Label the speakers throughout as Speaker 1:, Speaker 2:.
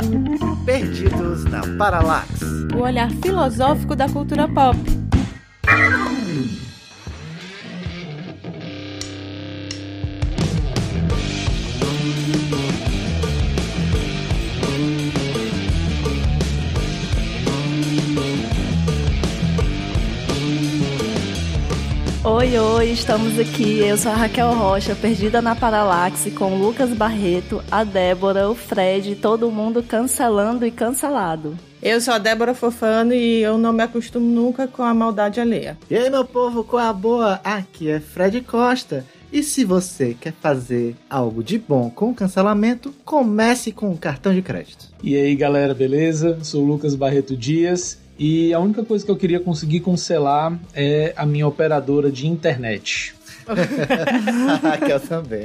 Speaker 1: Perdidos na Paralaxe,
Speaker 2: o olhar filosófico da cultura pop. Oi, estamos aqui. Eu sou a Raquel Rocha, perdida na Paralaxe, com o Lucas Barreto, a Débora, o Fred, todo mundo cancelando e cancelado.
Speaker 3: Eu sou a Débora Fofano e eu não me acostumo nunca com a maldade alheia.
Speaker 1: E aí, meu povo, qual é a boa? Aqui é Fred Costa. E se você quer fazer algo de bom com o cancelamento, comece com o cartão de crédito.
Speaker 4: E aí, galera, beleza? Sou o Lucas Barreto Dias. E a única coisa que eu queria conseguir cancelar é a minha operadora de internet.
Speaker 1: Que eu também.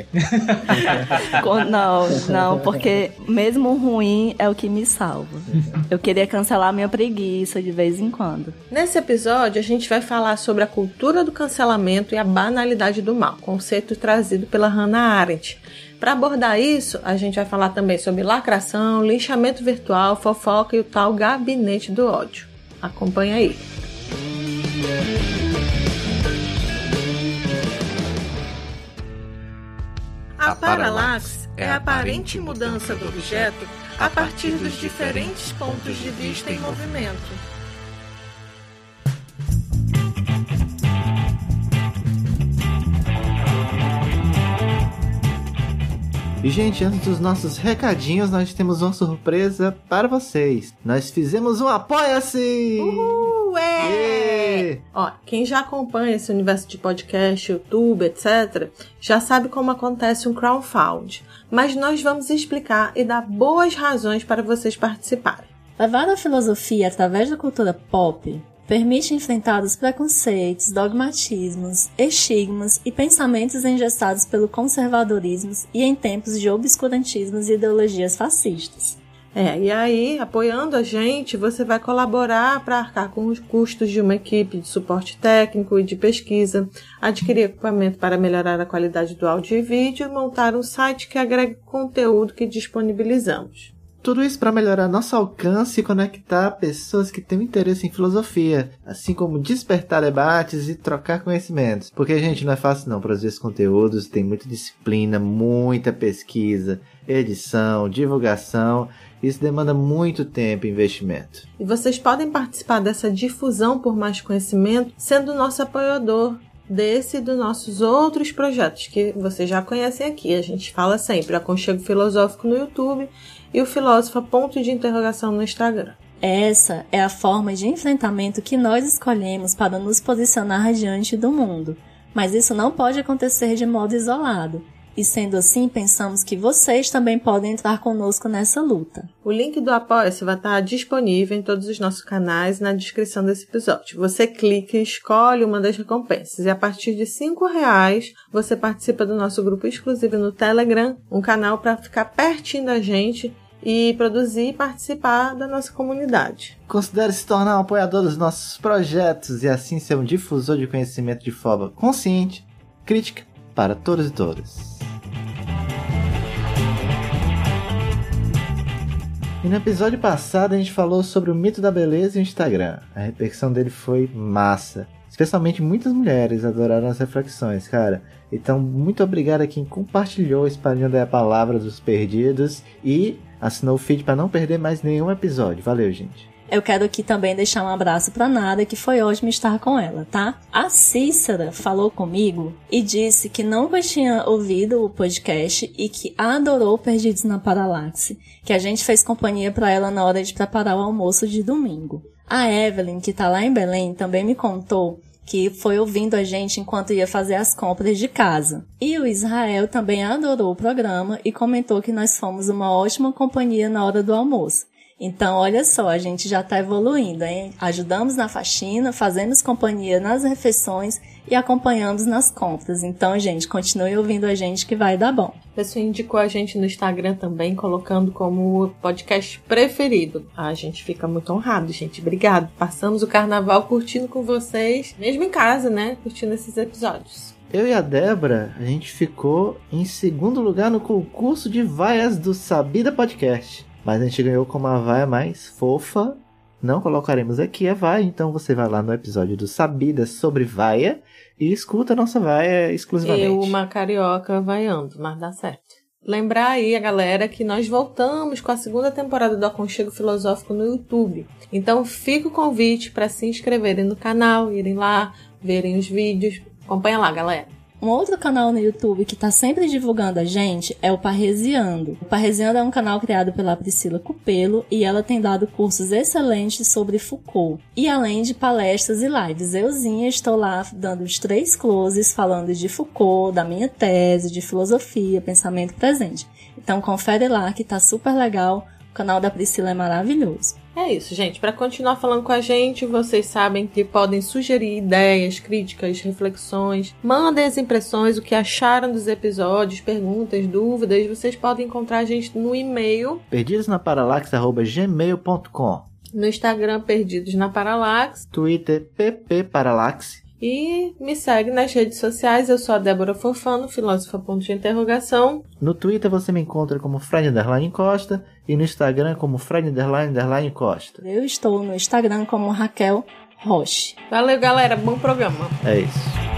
Speaker 2: Não, porque mesmo ruim é o que me salva. Eu queria cancelar minha preguiça de vez em quando.
Speaker 3: Nesse episódio, a gente vai falar sobre a cultura do cancelamento e a banalidade do mal, conceito trazido pela Hannah Arendt. Para abordar isso, a gente vai falar também sobre lacração, linchamento virtual, fofoca e o tal gabinete do ódio. Acompanha aí. A paralaxe é a aparente mudança do objeto a partir dos diferentes pontos de vista em movimento.
Speaker 1: E, gente, antes dos nossos recadinhos, nós temos uma surpresa para vocês. Nós fizemos um Apoia-se!
Speaker 3: Uhul! Ó, quem já acompanha esse universo de podcast, YouTube, etc., já sabe como acontece um crowdfunding. Mas nós vamos explicar e dar boas razões para vocês participarem.
Speaker 2: Levar a filosofia através da cultura pop permite enfrentar os preconceitos, dogmatismos, estigmas e pensamentos engessados pelo conservadorismo e em tempos de obscurantismos e ideologias fascistas.
Speaker 3: E aí, apoiando a gente, você vai colaborar para arcar com os custos de uma equipe de suporte técnico e de pesquisa, adquirir equipamento para melhorar a qualidade do áudio e vídeo e montar um site que agregue conteúdo que disponibilizamos.
Speaker 1: Tudo isso para melhorar nosso alcance e conectar pessoas que têm interesse em filosofia, assim como despertar debates e trocar conhecimentos. Porque, gente, não é fácil não produzir esses conteúdos, tem muita disciplina, muita pesquisa, edição, divulgação. Isso demanda muito tempo e investimento.
Speaker 3: E vocês podem participar dessa difusão por mais conhecimento sendo nosso apoiador desse e dos nossos outros projetos que vocês já conhecem aqui. A gente fala sempre Aconchego Filosófico no YouTube e o Filósofa Ponto de Interrogação no Instagram.
Speaker 2: Essa é a forma de enfrentamento que nós escolhemos para nos posicionar diante do mundo. Mas isso não pode acontecer de modo isolado. E sendo assim, pensamos que vocês também podem entrar conosco nessa luta.
Speaker 3: O link do Apoia-se vai estar disponível em todos os nossos canais na descrição desse episódio. Você clica e escolhe uma das recompensas. E a partir de R$5 você participa do nosso grupo exclusivo no Telegram, um canal para ficar pertinho da gente e produzir e participar da nossa comunidade.
Speaker 1: Considere se tornar um apoiador dos nossos projetos e assim ser um difusor de conhecimento de forma consciente, crítica para todos e todas. E no episódio passado a gente falou sobre o mito da beleza e o Instagram. A repercussão dele foi massa. Especialmente muitas mulheres adoraram as reflexões, cara. Então, muito obrigado a quem compartilhou espalhando a palavra dos perdidos e assinou o feed para não perder mais nenhum episódio. Valeu, gente.
Speaker 2: Eu quero aqui também deixar um abraço pra Nada, que foi ótimo estar com ela, tá? A Cícera falou comigo e disse que nunca tinha ouvido o podcast e que adorou Perdidos na Paralaxe, que a gente fez companhia pra ela na hora de preparar o almoço de domingo. A Evelyn, que tá lá em Belém, também me contou que foi ouvindo a gente enquanto ia fazer as compras de casa. E o Israel também adorou o programa e comentou que nós fomos uma ótima companhia na hora do almoço. Então, olha só, a gente já tá evoluindo, hein? Ajudamos na faxina, fazemos companhia nas refeições e acompanhamos nas compras. Então, gente, continue ouvindo a gente que vai dar bom.
Speaker 3: A pessoa indicou a gente no Instagram também, colocando como o podcast preferido. A gente fica muito honrado, gente. Obrigado. Passamos o carnaval curtindo com vocês, mesmo em casa, né? Curtindo esses episódios.
Speaker 1: Eu e a Débora, a gente ficou em segundo lugar no concurso de vaias do Sabida Podcast. mas a gente ganhou como a vaia mais fofa. Não colocaremos aqui a vaia, então você vai lá no episódio do Sabidas sobre vaia e escuta a nossa vaia exclusivamente.
Speaker 3: Eu, uma carioca vaiando, mas dá certo. Lembrar aí a galera que nós voltamos com a segunda temporada do Aconchego Filosófico no YouTube. Então fica o convite para se inscreverem no canal, irem lá, verem os vídeos. Acompanha lá, galera.
Speaker 2: Um outro canal no YouTube que tá sempre divulgando a gente é o Parresiando. O Parresiando é um canal criado pela Priscila Cupelo e ela tem dado cursos excelentes sobre Foucault. E além de palestras e lives, euzinha estou lá dando os 3 closes falando de Foucault, da minha tese, de filosofia, pensamento presente. Então confere lá que tá super legal, o canal da Priscila é maravilhoso.
Speaker 3: É isso, gente. Para continuar falando com a gente, vocês sabem que podem sugerir ideias, críticas, reflexões. Mandem as impressões, o que acharam dos episódios, perguntas, dúvidas. Vocês podem encontrar a gente no e-mail
Speaker 1: perdidosnaparalaxe@gmail.com,
Speaker 3: no Instagram Perdidos na Paralaxe,
Speaker 1: Twitter ppparalaxe.
Speaker 3: e me segue nas redes sociais. Eu sou a Débora Fofano, filósofa ponto de interrogação.
Speaker 1: No Twitter você me encontra como Fred_Costa e no Instagram como Fred_Costa.
Speaker 2: Eu estou no Instagram como Raquel Roche.
Speaker 3: Valeu, galera. Bom programa.
Speaker 1: É isso.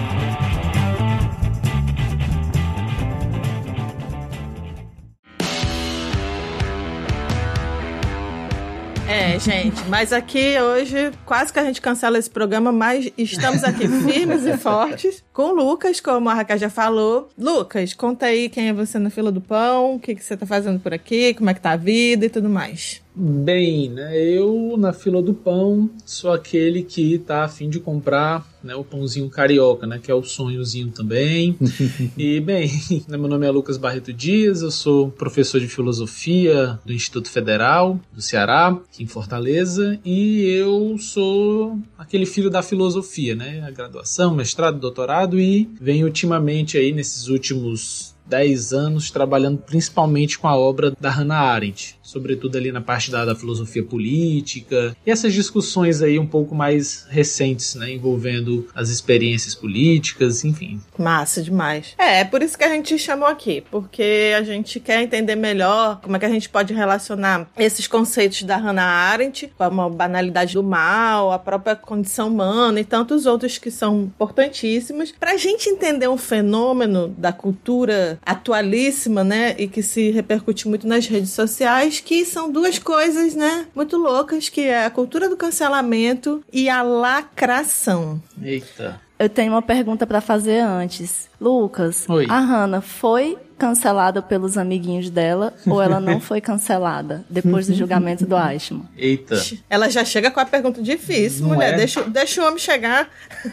Speaker 3: Gente, mas aqui hoje quase que a gente cancela esse programa, mas estamos aqui firmes e fortes com o Lucas, como a Raquel já falou. Lucas, conta aí quem é você na fila do pão, o que você tá fazendo por aqui, como é que tá a vida e tudo mais.
Speaker 4: Bem, né, eu na fila do pão sou aquele que tá a fim de comprar, né, o pãozinho carioca, né, que é o sonhozinho também. E bem, meu nome é Lucas Barreto Dias, eu sou professor de filosofia do Instituto Federal do Ceará, aqui em Fortaleza, e eu sou aquele filho da filosofia, né, a graduação, mestrado, doutorado, e venho ultimamente aí nesses últimos 10 anos trabalhando principalmente com a obra da Hannah Arendt, sobretudo ali na parte da filosofia política e essas discussões aí um pouco mais recentes, né, envolvendo as experiências políticas, enfim.
Speaker 3: Massa demais. É por isso que a gente chamou aqui, porque a gente quer entender melhor como é que a gente pode relacionar esses conceitos da Hannah Arendt, como a banalidade do mal, a própria condição humana e tantos outros que são importantíssimos, pra gente entender um fenômeno da cultura atualíssima, né, e que se repercute muito nas redes sociais, que são duas coisas, né, muito loucas, que é a cultura do cancelamento e a lacração.
Speaker 4: Eita.
Speaker 2: Eu tenho uma pergunta pra fazer antes. Lucas,
Speaker 4: Oi.
Speaker 2: A Hannah foi cancelada pelos amiguinhos dela ou ela não foi cancelada depois do julgamento do Eichmann?
Speaker 4: Eita.
Speaker 3: Ela já chega com a pergunta difícil,
Speaker 4: Não
Speaker 3: mulher.
Speaker 4: é?
Speaker 3: Deixa o homem chegar.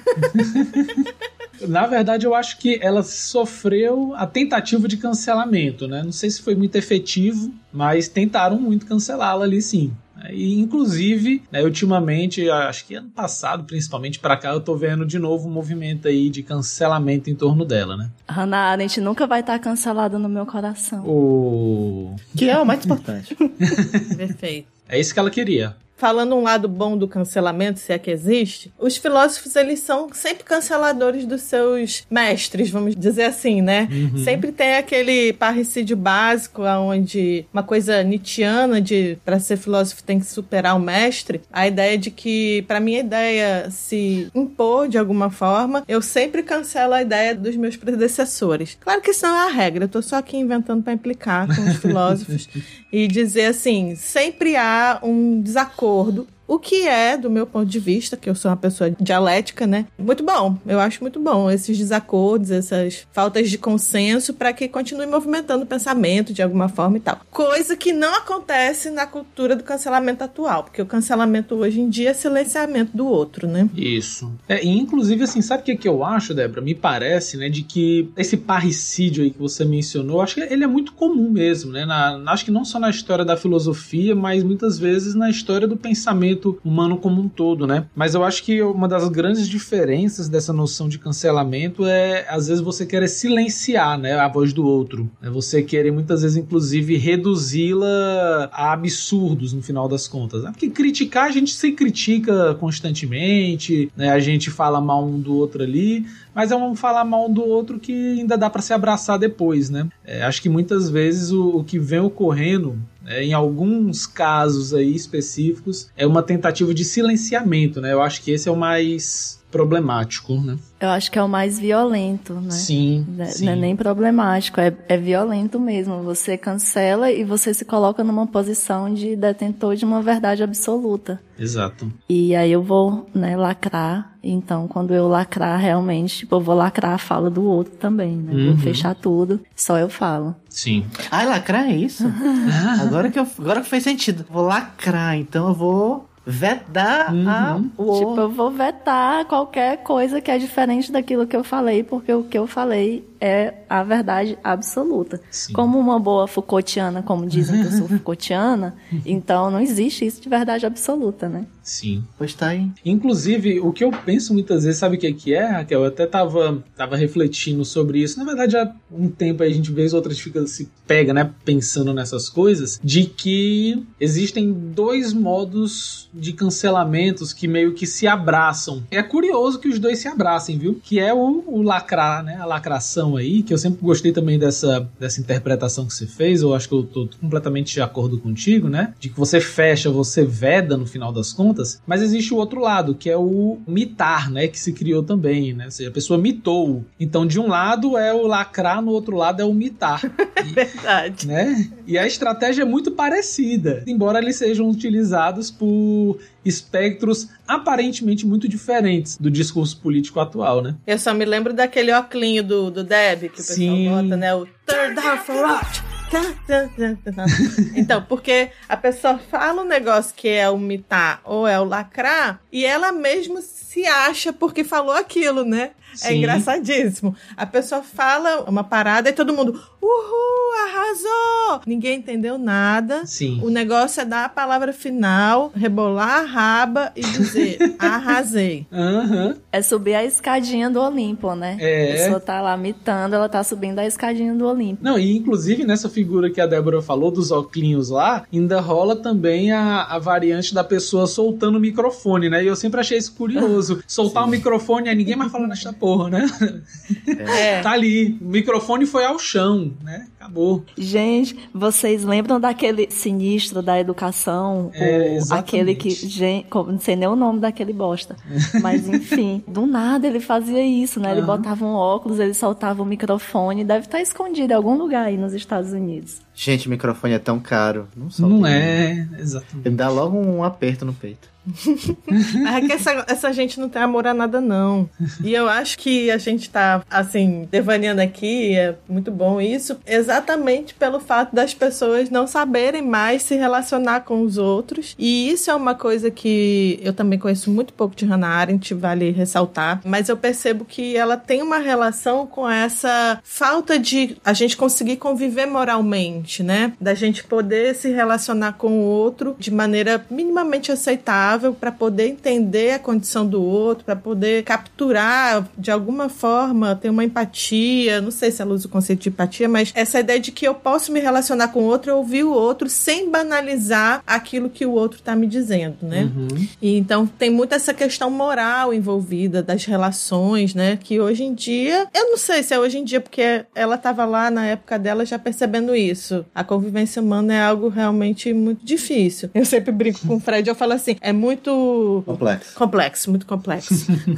Speaker 4: Na verdade, eu acho que ela sofreu a tentativa de cancelamento, né? Não sei se foi muito efetivo, mas tentaram muito cancelá-la ali, sim. E, inclusive, né, ultimamente, acho que ano passado, principalmente pra cá, eu tô vendo de novo um movimento aí de cancelamento em torno dela, né?
Speaker 2: Hannah Arendt nunca vai estar cancelada no meu coração.
Speaker 1: Que é o mais importante.
Speaker 3: Perfeito.
Speaker 4: É isso que ela queria.
Speaker 3: Falando um lado bom do cancelamento, se é que existe, os filósofos, eles são sempre canceladores dos seus mestres, vamos dizer assim, né? Sempre tem aquele parricídio básico, onde uma coisa nietzschiana de para ser filósofo tem que superar o mestre, a ideia de que, para mim, a ideia se impor de alguma forma, eu sempre cancelo a ideia dos meus predecessores. Claro que isso não é a regra, eu tô só aqui inventando para implicar com os filósofos e dizer assim, sempre há um desacordo. O que é, do meu ponto de vista, que eu sou uma pessoa dialética, né? Muito bom. Eu acho muito bom esses desacordos, essas faltas de consenso para que continue movimentando o pensamento de alguma forma e tal. Coisa que não acontece na cultura do cancelamento atual, porque o cancelamento hoje em dia é silenciamento do outro, né?
Speaker 4: Isso. E inclusive, assim, sabe o que eu acho, Débora? Me parece, né, de que esse parricídio aí que você mencionou, acho que ele é muito comum mesmo, né? Acho que não só na história da filosofia, mas muitas vezes na história do pensamento humano como um todo, né? Mas eu acho que uma das grandes diferenças dessa noção de cancelamento é, às vezes, você querer silenciar, né, a voz do outro. É você querer, muitas vezes, inclusive, reduzi-la a absurdos, no final das contas. Né? Porque criticar, a gente se critica constantemente, né? A gente fala mal um do outro ali, mas é um falar mal um do outro que ainda dá para se abraçar depois, né? Acho que muitas vezes o que vem ocorrendo Em alguns casos aí específicos, é uma tentativa de silenciamento, né? Eu acho que esse é o mais problemático, né?
Speaker 2: Eu acho que é o mais violento, né?
Speaker 4: Sim, sim.
Speaker 2: Não é nem problemático, é violento mesmo. Você cancela e você se coloca numa posição de detentor de uma verdade absoluta.
Speaker 4: Exato.
Speaker 2: E aí eu vou, né, lacrar. Então, quando eu lacrar, realmente, tipo, eu vou lacrar a fala do outro também, né? Vou fechar tudo, só eu falo.
Speaker 4: Sim.
Speaker 1: Ah, lacrar é isso? Agora que fez sentido. Vou lacrar, então eu vou vedar o outro.
Speaker 2: Tipo, eu vou vetar qualquer coisa que é diferente daquilo que eu falei, porque o que eu falei é a verdade absoluta.
Speaker 4: Sim.
Speaker 2: Como uma boa Foucaultiana, como dizem que eu sou Foucaultiana, então não existe isso de verdade absoluta, né?
Speaker 4: Sim.
Speaker 1: Pois tá aí.
Speaker 4: Inclusive, o que eu penso muitas vezes, sabe o que é, Raquel? Eu até tava refletindo sobre isso. Na verdade, há um tempo aí a gente vez ou outra se pega, né, pensando nessas coisas, de que existem dois modos de cancelamentos que meio que se abraçam. É curioso que os dois se abracem, viu? Que é o lacrar, né? A lacração aí, que eu sempre gostei também dessa interpretação que você fez. Eu acho que eu tô completamente de acordo contigo, né? De que você fecha, você veda no final das contas. Mas existe o outro lado, que é o mitar, né? Que se criou também, né? Ou seja, a pessoa mitou. Então, de um lado é o lacrar, no outro lado é o mitar.
Speaker 3: Verdade.
Speaker 4: Né? E a estratégia é muito parecida, embora eles sejam utilizados por espectros aparentemente muito diferentes do discurso político atual, né?
Speaker 3: Eu só me lembro daquele óculinho do Deb, que o pessoal bota, né? O turn down for what? Então, porque a pessoa fala um negócio que é o mitar ou é o lacrar, e ela mesmo se acha porque falou aquilo, né?
Speaker 4: Sim.
Speaker 3: É engraçadíssimo. A pessoa fala uma parada e todo mundo, uhul, arrasou! Ninguém entendeu nada.
Speaker 4: Sim.
Speaker 3: O negócio é dar a palavra final, rebolar a raba e dizer, arrasei.
Speaker 2: É subir a escadinha do Olimpo, né?
Speaker 4: É.
Speaker 2: A pessoa tá lá mitando, ela tá subindo a escadinha do Olimpo.
Speaker 4: Não, e inclusive nessa figura que a Débora falou, dos óculos lá, ainda rola também a variante da pessoa soltando o microfone, né? E eu sempre achei isso curioso. Soltar o microfone, aí ninguém mais fala nessa porra, né? Tá ali. O microfone foi ao chão, né? Acabou.
Speaker 2: Gente, vocês lembram daquele sinistro da educação? Aquele que... Gente, não sei nem o nome daquele bosta. Mas, enfim, do nada ele fazia isso, né? Ele botava um óculos, ele soltava o microfone. Deve estar escondido em algum lugar aí nos Estados Unidos.
Speaker 1: Gente, o microfone é tão caro.
Speaker 4: Não é, exatamente.
Speaker 1: Ele dá logo um aperto no peito.
Speaker 3: É que essa gente não tem amor a nada, não. E eu acho que a gente tá, assim, devaneando aqui, é muito bom isso, exatamente pelo fato das pessoas não saberem mais se relacionar com os outros. E isso é uma coisa que eu também conheço muito pouco de Hannah Arendt, vale ressaltar, mas eu percebo que ela tem uma relação com essa falta de a gente conseguir conviver moralmente, né? Da gente poder se relacionar com o outro de maneira minimamente aceitável, para poder entender a condição do outro, para poder capturar de alguma forma, ter uma empatia, não sei se ela usa o conceito de empatia, mas essa ideia de que eu posso me relacionar com o outro, ouvir o outro sem banalizar aquilo que o outro está me dizendo, né? E então tem muito essa questão moral envolvida das relações, né? Que hoje em dia, eu não sei se é hoje em dia, porque ela estava lá na época dela já percebendo isso. A convivência humana é algo realmente muito difícil. Eu sempre brinco com o Fred, eu falo assim, é muito complexo, muito complexo.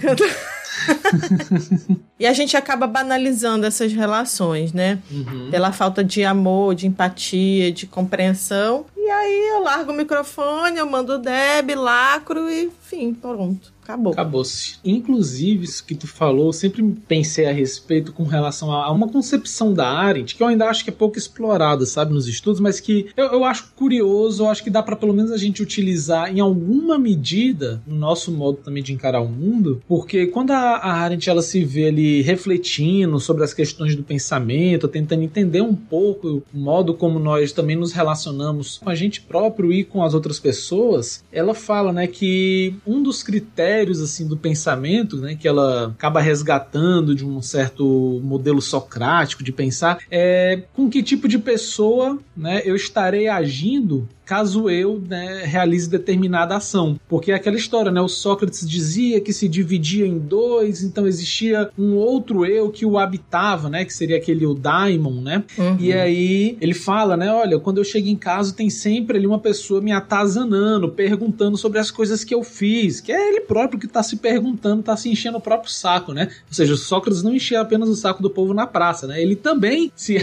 Speaker 3: E a gente acaba banalizando essas relações, né? Pela falta de amor, de empatia, de compreensão. E aí eu largo o microfone, eu mando o Deb, lacro e, enfim, pronto.
Speaker 4: Acabou-se. Inclusive, isso que tu falou, eu sempre pensei a respeito com relação a uma concepção da Arendt, que eu ainda acho que é pouco explorada, sabe, nos estudos, mas que eu acho curioso, eu acho que dá pra pelo menos a gente utilizar em alguma medida no nosso modo também de encarar o mundo, porque quando a Arendt ela se vê ali refletindo sobre as questões do pensamento, tentando entender um pouco o modo como nós também nos relacionamos com a gente próprio e com as outras pessoas, ela fala, né, que um dos critérios assim do pensamento, né, que ela acaba resgatando de um certo modelo socrático de pensar, é com que tipo de pessoa, né, eu estarei agindo caso eu, né, realize determinada ação. Porque é aquela história, né? O Sócrates dizia que se dividia em dois, então existia um outro eu que o habitava, né? Que seria aquele o daimon, né? E aí ele fala, né? Olha, quando eu chego em casa tem sempre ali uma pessoa me atazanando, perguntando sobre as coisas que eu fiz, que é ele próprio que tá se perguntando, tá se enchendo o próprio saco, né? Ou seja, o Sócrates não enchia apenas o saco do povo na praça, né? Ele também se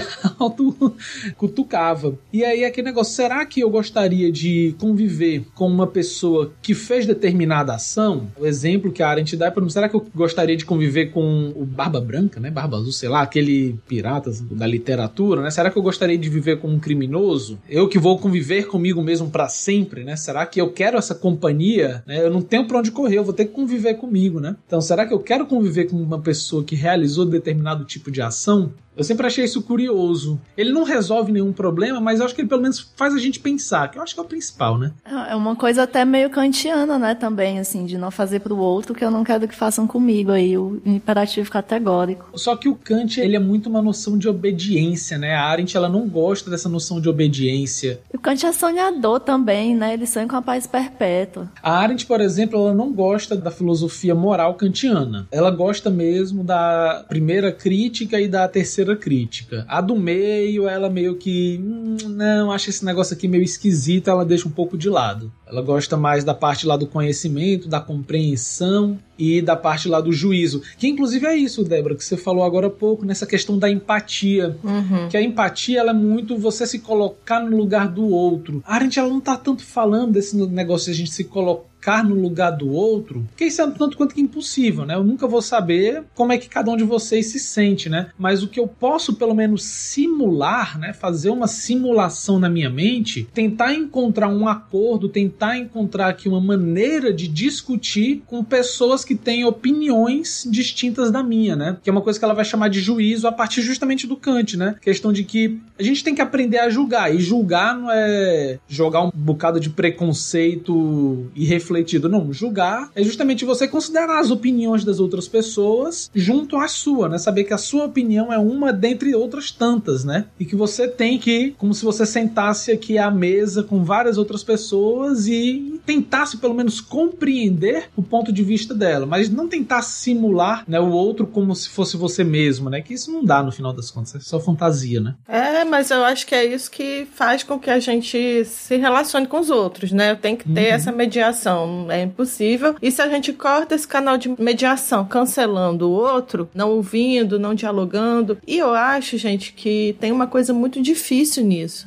Speaker 4: auto-cutucava. E aí aquele negócio, será que eu gostaria de conviver com uma pessoa que fez determinada ação? O exemplo que a Arendt dá é, por exemplo, será que eu gostaria de conviver com o Barba Branca, né? Barba Azul, sei lá, aquele pirata da literatura, né? Será que eu gostaria de viver com um criminoso? Eu que vou conviver comigo mesmo pra sempre, né? Será que eu quero essa companhia? Né? Eu não tenho pra onde correr, eu vou ter que conviver comigo, né? Então, será que eu quero conviver com uma pessoa que realizou determinado tipo de ação? Eu sempre achei isso curioso. Ele não resolve nenhum problema, mas eu acho que ele pelo menos faz a gente pensar, que eu acho que é o principal, né?
Speaker 2: É uma coisa até meio kantiana, né, também, assim, de não fazer pro outro que eu não quero que façam comigo, aí, o imperativo categórico.
Speaker 4: Só que o Kant, ele é muito uma noção de obediência, né? A Arendt, ela não gosta dessa noção de obediência.
Speaker 2: E o Kant é sonhador também, né? Ele sonha com a paz perpétua.
Speaker 4: A Arendt, por exemplo, ela não gosta da filosofia moral kantiana. Ela gosta mesmo da primeira crítica e da terceira crítica. A do meio, ela meio que não, acha esse negócio aqui meio esquisito, ela deixa um pouco de lado. Ela gosta mais da parte lá do conhecimento, da compreensão e da parte lá do juízo. Que inclusive é isso, Débora, que você falou agora há pouco, nessa questão da empatia. Que a empatia, ela é muito você se colocar no lugar do outro. A Arendt, ela não tá tanto falando desse negócio de a gente se colocar no lugar do outro, porque isso é tanto quanto que impossível, né? Eu nunca vou saber como é que cada um de vocês se sente, né? Mas o que eu posso pelo menos simular, né? Fazer uma simulação na minha mente, tentar encontrar um acordo, tentar encontrar aqui uma maneira de discutir com pessoas que têm opiniões distintas da minha, né? Que é uma coisa que ela vai chamar de juízo a partir justamente do Kant, né? Questão de que a gente tem que aprender a julgar, e julgar não é jogar um bocado de preconceito irrefletido, não. Julgar é justamente você considerar as opiniões das outras pessoas junto à sua, né? Saber que a sua opinião é uma dentre outras tantas, né? E que você tem que, como se você sentasse aqui à mesa com várias outras pessoas e tentasse pelo menos compreender o ponto de vista dela, mas não tentar simular, né, o outro como se fosse você mesmo, né? Que isso não dá no final das contas, é só fantasia, né?
Speaker 3: É, mas eu acho que é isso que faz com que a gente se relacione com os outros, né? Tem que ter essa mediação, é impossível. E se a gente corta esse canal de mediação, cancelando o outro, não ouvindo, não dialogando, e eu acho, gente, que tem uma coisa muito difícil nisso.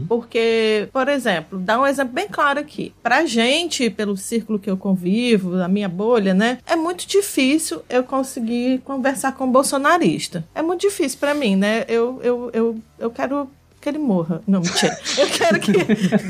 Speaker 3: Porque, por exemplo, dá um exemplo bem claro aqui. Pra gente, pelo círculo que eu convivo, a minha bolha, né? É muito difícil eu conseguir conversar com um bolsonarista. É muito difícil pra mim, né? Eu quero que ele morra. Não, mentira. Eu quero que...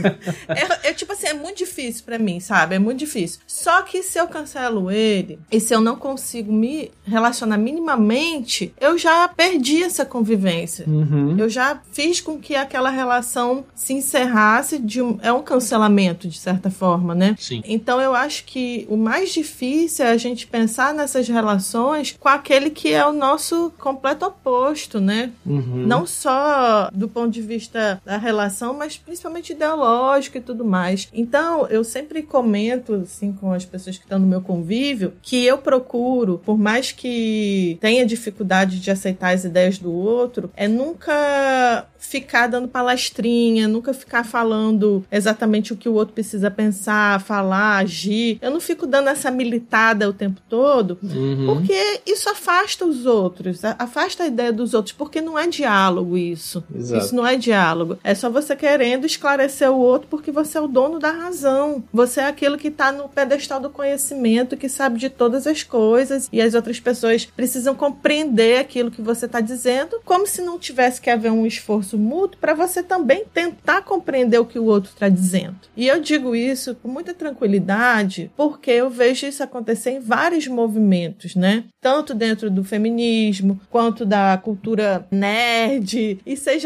Speaker 3: tipo assim, é muito difícil pra mim, sabe? É muito difícil. Só que se eu cancelo ele, e se eu não consigo me relacionar minimamente, eu já perdi essa convivência. Eu já fiz com que aquela relação se encerrasse é um cancelamento, de certa forma, né?
Speaker 4: Sim.
Speaker 3: Então eu acho que o mais difícil é a gente pensar nessas relações com aquele que é o nosso completo oposto, né? Não só do ponto de vista da relação, mas principalmente ideológico e tudo mais. Então, eu sempre comento, assim, com as pessoas que estão no meu convívio, que eu procuro, por mais que tenha dificuldade de aceitar as ideias do outro, é nunca ficar dando palestrinha, nunca ficar falando exatamente o que o outro precisa pensar, falar, agir. Eu não fico dando essa militada o tempo todo, porque isso afasta os outros, afasta a ideia dos outros, porque não é diálogo isso.
Speaker 1: Exato.
Speaker 3: Isso não é diálogo. É só você querendo esclarecer o outro porque você é o dono da razão. Você é aquilo que está no pedestal do conhecimento, que sabe de todas as coisas, e as outras pessoas precisam compreender aquilo que você está dizendo, como se não tivesse que haver um esforço mútuo para você também tentar compreender o que o outro está dizendo. E eu digo isso com muita tranquilidade, porque eu vejo isso acontecer em vários movimentos, né? Tanto dentro do feminismo, quanto da cultura nerd, e seja qualquer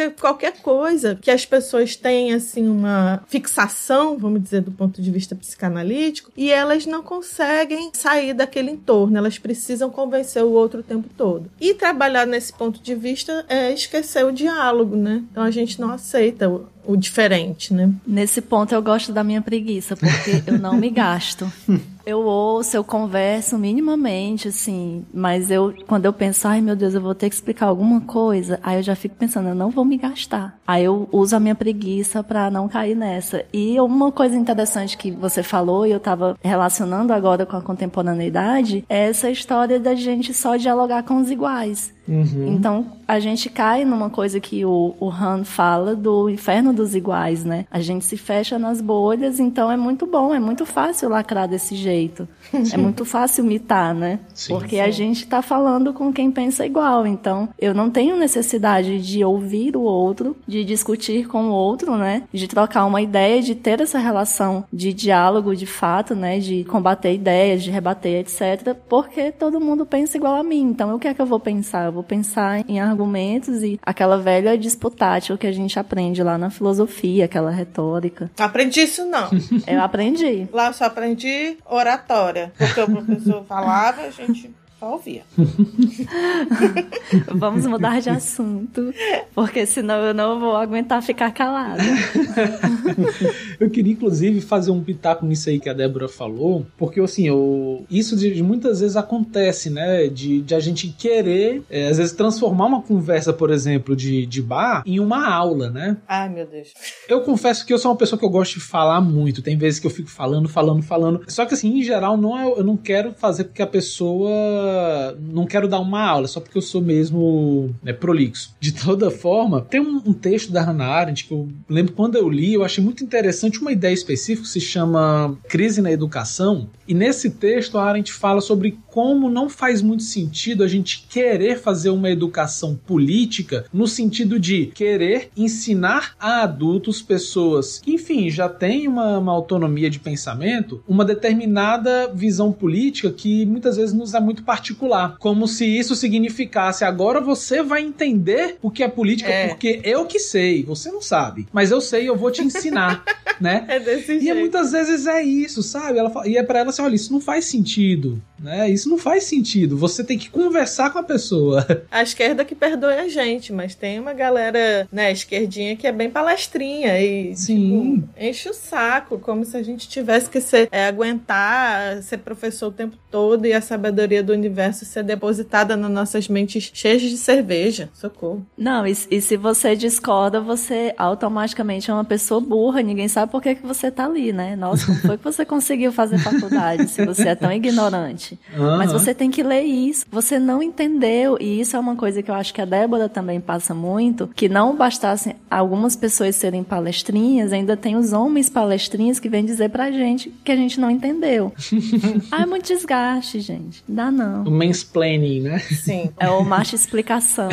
Speaker 3: qualquer coisa que as pessoas têm, assim, uma fixação, vamos dizer, do ponto de vista psicanalítico, e elas não conseguem sair daquele entorno, elas precisam convencer o outro o tempo todo. E trabalhar nesse ponto de vista é esquecer o diálogo, né? Então a gente não aceita o diferente, né?
Speaker 2: Nesse ponto eu gosto da minha preguiça, porque eu não me gasto. Eu ouço, eu converso minimamente, assim, mas quando eu penso, ai meu Deus, eu vou ter que explicar alguma coisa, aí eu já fico pensando, eu não vou me gastar. Aí eu uso a minha preguiça pra não cair nessa. E uma coisa interessante que você falou, e eu tava relacionando agora com a contemporaneidade, é essa história da gente só dialogar com os iguais. Então, a gente cai numa coisa que o Han fala do inferno dos iguais, né? A gente se fecha nas bolhas, então é muito bom, é muito fácil lacrar desse jeito. É muito fácil mitar, né?
Speaker 4: Sim,
Speaker 2: porque a gente tá falando com quem pensa igual. Então, eu não tenho necessidade de ouvir o outro, de discutir com o outro, né? De trocar uma ideia, de ter essa relação de diálogo de fato, né? De combater ideias, de rebater, etc. Porque todo mundo pensa igual a mim. Então, o que é que eu vou pensar? Eu vou pensar em argumentos e aquela velha disputátil que a gente aprende lá na filosofia, aquela retórica.
Speaker 3: Aprendi isso não.
Speaker 2: Eu aprendi.
Speaker 3: Lá eu só aprendi oratória, porque o professor falava, a gente só ouvia.
Speaker 2: Vamos mudar de assunto, porque senão eu não vou aguentar ficar calada.
Speaker 4: Eu queria, inclusive, fazer um pitaco nisso aí que a Débora falou, porque, assim, isso muitas vezes acontece, né, de a gente querer, às vezes, transformar uma conversa, por exemplo, de bar em uma aula, né?
Speaker 3: Ai, meu Deus.
Speaker 4: Eu confesso que eu sou uma pessoa que eu gosto de falar muito, tem vezes que eu fico falando, só que, assim, em geral, eu não quero fazer porque a pessoa... não quero dar uma aula, só porque eu sou mesmo prolixo. De toda forma, tem um texto da Hannah Arendt que eu lembro quando eu li, eu achei muito interessante uma ideia específica que se chama Crise na Educação, e nesse texto a Arendt fala sobre como não faz muito sentido a gente querer fazer uma educação política no sentido de querer ensinar a adultos, pessoas que, enfim, já têm uma autonomia de pensamento, uma determinada visão política que muitas vezes nos é muito particular, como se isso significasse agora você vai entender o que é política, porque eu que sei, você não sabe, mas eu sei, eu vou te ensinar, né?
Speaker 3: É desse jeito.
Speaker 4: E muitas vezes é isso, sabe? E é pra ela assim, olha, isso não faz sentido, né? Isso não faz sentido, você tem que conversar com a pessoa.
Speaker 3: A esquerda que perdoe a gente, mas tem uma galera, né, esquerdinha que é bem palestrinha e
Speaker 4: Sim.
Speaker 3: Tipo, enche o saco, como se a gente tivesse que aguentar ser professor o tempo todo e a sabedoria do universo ser depositada nas nossas mentes cheias de cerveja. Socorro.
Speaker 2: Não, e se você discorda, você automaticamente é uma pessoa burra, ninguém sabe por que você tá ali, né? Nossa, como foi que você conseguiu fazer faculdade se você é tão ignorante? Mas você tem que ler isso. Você não entendeu, e isso é uma coisa que eu acho que a Débora também passa muito, que não bastassem algumas pessoas serem palestrinhas, ainda tem os homens palestrinhas que vêm dizer pra gente que a gente não entendeu. É muito desgaste, gente. Dá não.
Speaker 4: O mansplaining, né?
Speaker 3: Sim.
Speaker 2: É o macho explicação.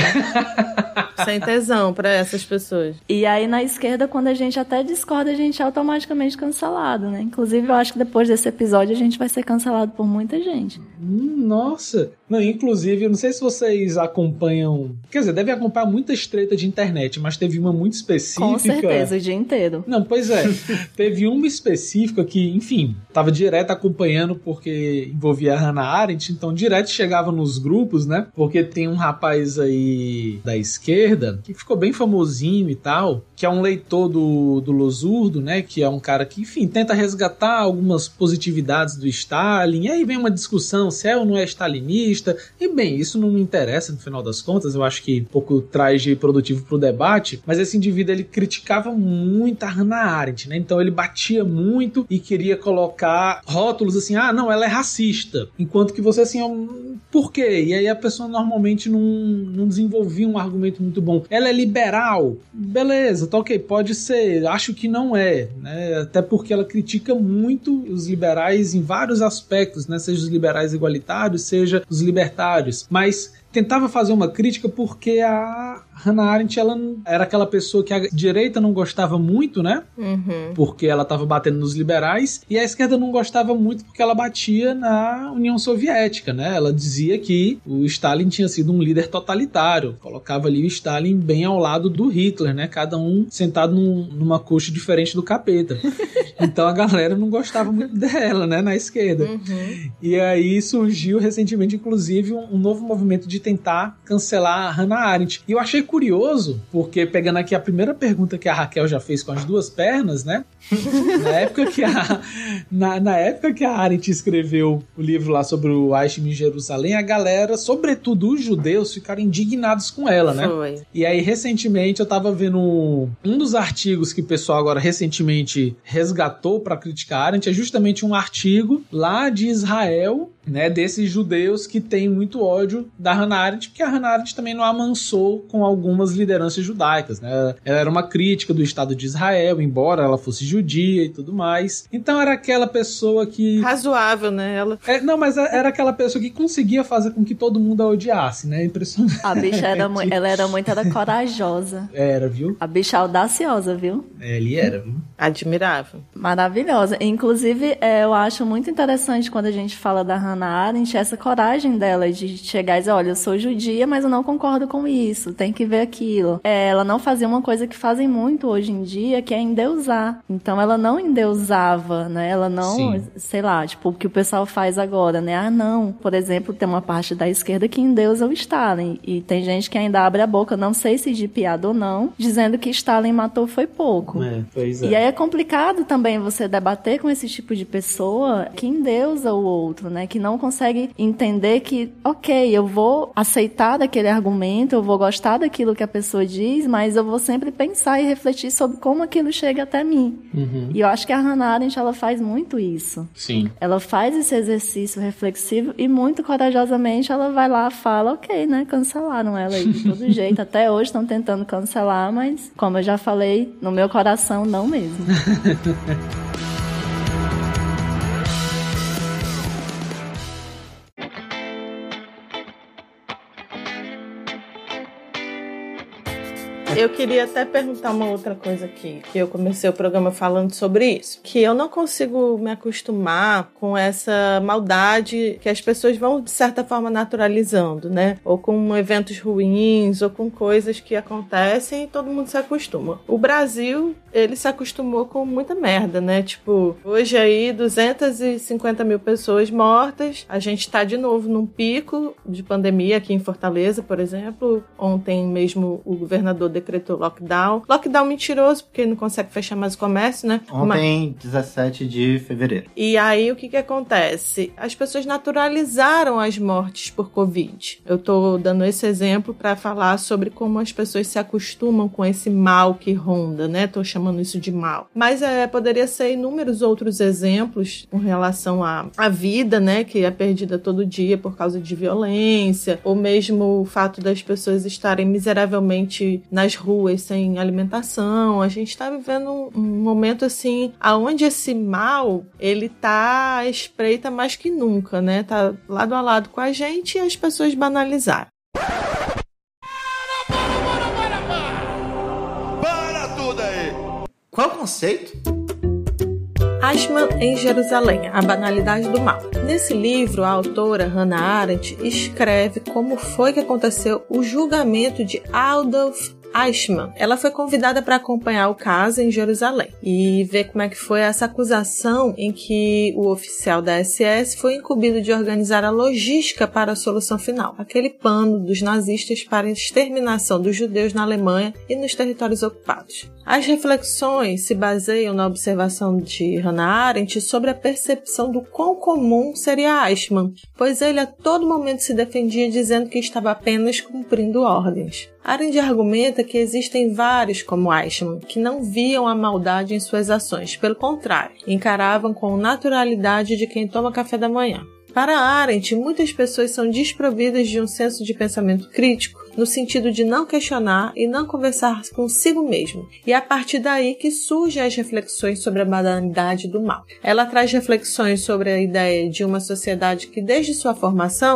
Speaker 3: Sem tesão pra essas pessoas.
Speaker 2: E aí na esquerda, quando a gente até discorda, a gente é automaticamente cancelado, né? Inclusive, eu acho que depois desse episódio a gente vai ser cancelado por muita gente.
Speaker 4: Nossa! Não, inclusive, eu não sei se vocês acompanham... Quer dizer, devem acompanhar muitas tretas de internet, mas teve uma muito específica...
Speaker 2: Com certeza, o dia inteiro.
Speaker 4: Não, pois é. Teve uma específica que, enfim, tava direto acompanhando porque envolvia a Hannah Arendt, então direto chegava nos grupos, né? Porque tem um rapaz aí da esquerda que ficou bem famosinho e tal, que é um leitor do Losurdo, né? Que é um cara que, enfim, tenta resgatar algumas positividades do Stalin, e aí vem uma discussão se é ou não é stalinista, e bem, isso não me interessa no final das contas, eu acho que um pouco traz de produtivo pro debate, mas esse indivíduo, ele criticava muito a Hannah Arendt, né? Então ele batia muito e queria colocar rótulos assim, não, ela é racista, enquanto que você assim, por quê? E aí a pessoa normalmente não desenvolvia um argumento muito bom. Ela é liberal? Beleza, tá ok, pode ser, acho que não é, né? Até porque ela critica muito os liberais em vários aspectos, né? Seja os liberais igualitários, seja os libertários, mas tentava fazer uma crítica porque a Hannah Arendt, ela era aquela pessoa que a direita não gostava muito, né? Porque ela estava batendo nos liberais, e a esquerda não gostava muito porque ela batia na União Soviética, né? Ela dizia que o Stalin tinha sido um líder totalitário, colocava ali o Stalin bem ao lado do Hitler, né? Cada um sentado numa coxa diferente do capeta. Então a galera não gostava muito dela, né? Na esquerda. E aí surgiu recentemente, inclusive, um novo movimento de tentar cancelar a Hannah Arendt. E eu achei curioso, porque pegando aqui a primeira pergunta que a Raquel já fez com as duas pernas, né? Na época que a Arendt escreveu o livro lá sobre o Eichmann em Jerusalém, a galera, sobretudo os judeus, ficaram indignados com ela, né?
Speaker 3: Foi.
Speaker 4: E aí, recentemente, eu tava vendo um dos artigos que o pessoal agora recentemente resgatou para criticar a Arendt, é justamente um artigo lá de Israel, né, desses judeus que têm muito ódio da Hannah Arendt, porque a Hannah Arendt também não amansou com algumas lideranças judaicas, né? Ela era uma crítica do Estado de Israel, embora ela fosse judia e tudo mais. Então era aquela pessoa que...
Speaker 3: razoável, né? Ela...
Speaker 4: mas era aquela pessoa que conseguia fazer com que todo mundo a odiasse, né? Impressionante.
Speaker 2: A bicha era muito corajosa.
Speaker 4: Era, viu?
Speaker 2: A bicha audaciosa, viu?
Speaker 4: Ele era, viu?
Speaker 3: Admirável.
Speaker 2: Maravilhosa. Inclusive, eu acho muito interessante quando a gente fala da Hannah Arendt, essa coragem dela de chegar e dizer, olha, eu sou judia, mas eu não concordo com isso, tem que ver aquilo. Ela não fazia uma coisa que fazem muito hoje em dia, que é endeusar. Então, ela não endeusava, né? Ela não,
Speaker 4: Sim.
Speaker 2: sei lá, tipo, o que o pessoal faz agora, né? Ah, não. Por exemplo, tem uma parte da esquerda que endeusa o Stalin. E tem gente que ainda abre a boca, não sei se de piada ou não, dizendo que Stalin matou foi pouco.
Speaker 4: Pois é.
Speaker 2: E aí é complicado também você debater com esse tipo de pessoa que endeusa o outro, né? Que não consegue entender que, ok, eu vou aceitar daquele argumento, eu vou gostar daquilo que a pessoa diz, mas eu vou sempre pensar e refletir sobre como aquilo chega até mim. E eu acho que a Hannah Arendt, ela faz muito isso.
Speaker 4: Sim.
Speaker 2: Ela faz esse exercício reflexivo e muito corajosamente ela vai lá e fala, ok, né? Cancelaram ela aí de todo jeito. Até hoje estão tentando cancelar, mas como eu já falei, no meu coração, não mesmo.
Speaker 3: Eu queria até perguntar uma outra coisa aqui, que eu comecei o programa falando sobre isso, que eu não consigo me acostumar com essa maldade que as pessoas vão, de certa forma, naturalizando, né? Ou com eventos ruins, ou com coisas que acontecem e todo mundo se acostuma. O Brasil, ele se acostumou com muita merda, né? Tipo, hoje aí, 250 mil pessoas mortas, a gente tá de novo num pico de pandemia aqui em Fortaleza, por exemplo. Ontem mesmo o governador decretou lockdown. Lockdown mentiroso, porque não consegue fechar mais o comércio, né?
Speaker 1: Ontem, 17 de fevereiro.
Speaker 3: E aí, o que acontece? As pessoas naturalizaram as mortes por Covid. Eu tô dando esse exemplo para falar sobre como as pessoas se acostumam com esse mal que ronda, né? Tô chamando isso de mal. Mas poderia ser inúmeros outros exemplos com relação à vida, né? Que é perdida todo dia por causa de violência, ou mesmo o fato das pessoas estarem miseravelmente nas ruas sem alimentação. A gente tá vivendo um momento assim, aonde esse mal, ele tá à espreita mais que nunca, né? Tá lado a lado com a gente e as pessoas banalizaram.
Speaker 5: Para tudo aí!
Speaker 1: Qual é o conceito?
Speaker 3: Eichmann em Jerusalém, a banalidade do mal. Nesse livro, a autora Hannah Arendt escreve como foi que aconteceu o julgamento de Adolf Eichmann. Ela foi convidada para acompanhar o caso em Jerusalém e ver como é que foi essa acusação em que o oficial da SS foi incumbido de organizar a logística para a solução final, aquele plano dos nazistas para a exterminação dos judeus na Alemanha e nos territórios ocupados. As reflexões se baseiam na observação de Hannah Arendt sobre a percepção do quão comum seria Eichmann, pois ele a todo momento se defendia dizendo que estava apenas cumprindo ordens. Arendt argumenta que existem vários como Eichmann, que não viam a maldade em suas ações, pelo contrário, encaravam com naturalidade de quem toma café da manhã. Para Arendt, muitas pessoas são desprovidas de um senso de pensamento crítico, no sentido de não questionar e não conversar consigo mesmo. E é a partir daí que surgem as reflexões sobre a banalidade do mal. Ela traz reflexões sobre a ideia de uma sociedade que, desde sua formação,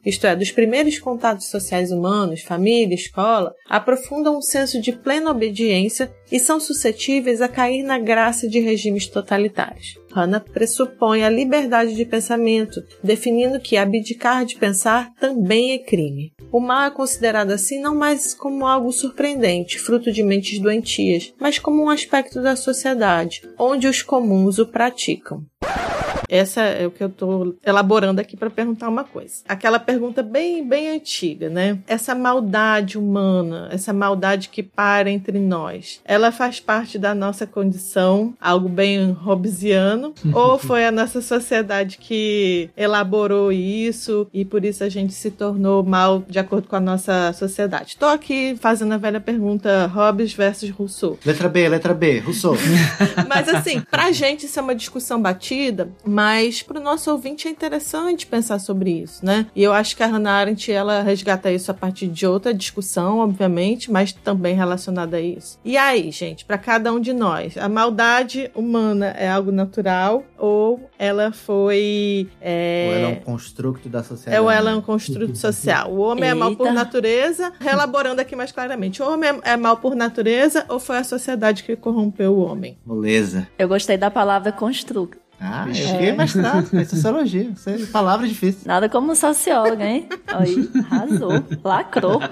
Speaker 3: isto é, dos primeiros contatos sociais humanos, família, escola, aprofundam um senso de plena obediência e são suscetíveis a cair na graça de regimes totalitários. Hannah pressupõe a liberdade de pensamento, definindo que abdicar de pensar também é crime. O mal é considerado assim não mais como algo surpreendente, fruto de mentes doentias, mas como um aspecto da sociedade, onde os comuns o praticam. Essa é o que eu estou elaborando aqui para perguntar uma coisa. Aquela pergunta bem antiga, né? Essa maldade humana, essa maldade que para entre nós, ela faz parte da nossa condição, algo bem hobbesiano, ou foi a nossa sociedade que elaborou isso e por isso a gente se tornou mal de acordo com a nossa sociedade? Estou aqui fazendo a velha pergunta Hobbes versus Rousseau.
Speaker 1: Letra B, Rousseau.
Speaker 3: Mas assim, pra gente isso é uma discussão batida, mas pro nosso ouvinte é interessante pensar sobre isso, né? E eu acho que a Hannah Arendt, ela resgata isso a partir de outra discussão, obviamente, mas também relacionada a isso. E aí, gente, pra cada um de nós, a maldade humana é algo natural ou ela foi...
Speaker 1: Ou ela é um construto da sociedade?
Speaker 3: Ou ela é um construto social. O homem é mal por natureza, relaborando aqui mais claramente, o homem é mal por natureza ou foi a sociedade que corrompeu o homem?
Speaker 1: Moleza.
Speaker 2: Eu gostei da palavra construto.
Speaker 1: Ah, eu fiquei mestrado, fez sociologia. Isso é palavra difícil.
Speaker 2: Nada como socióloga, hein? Aí, arrasou, lacrou.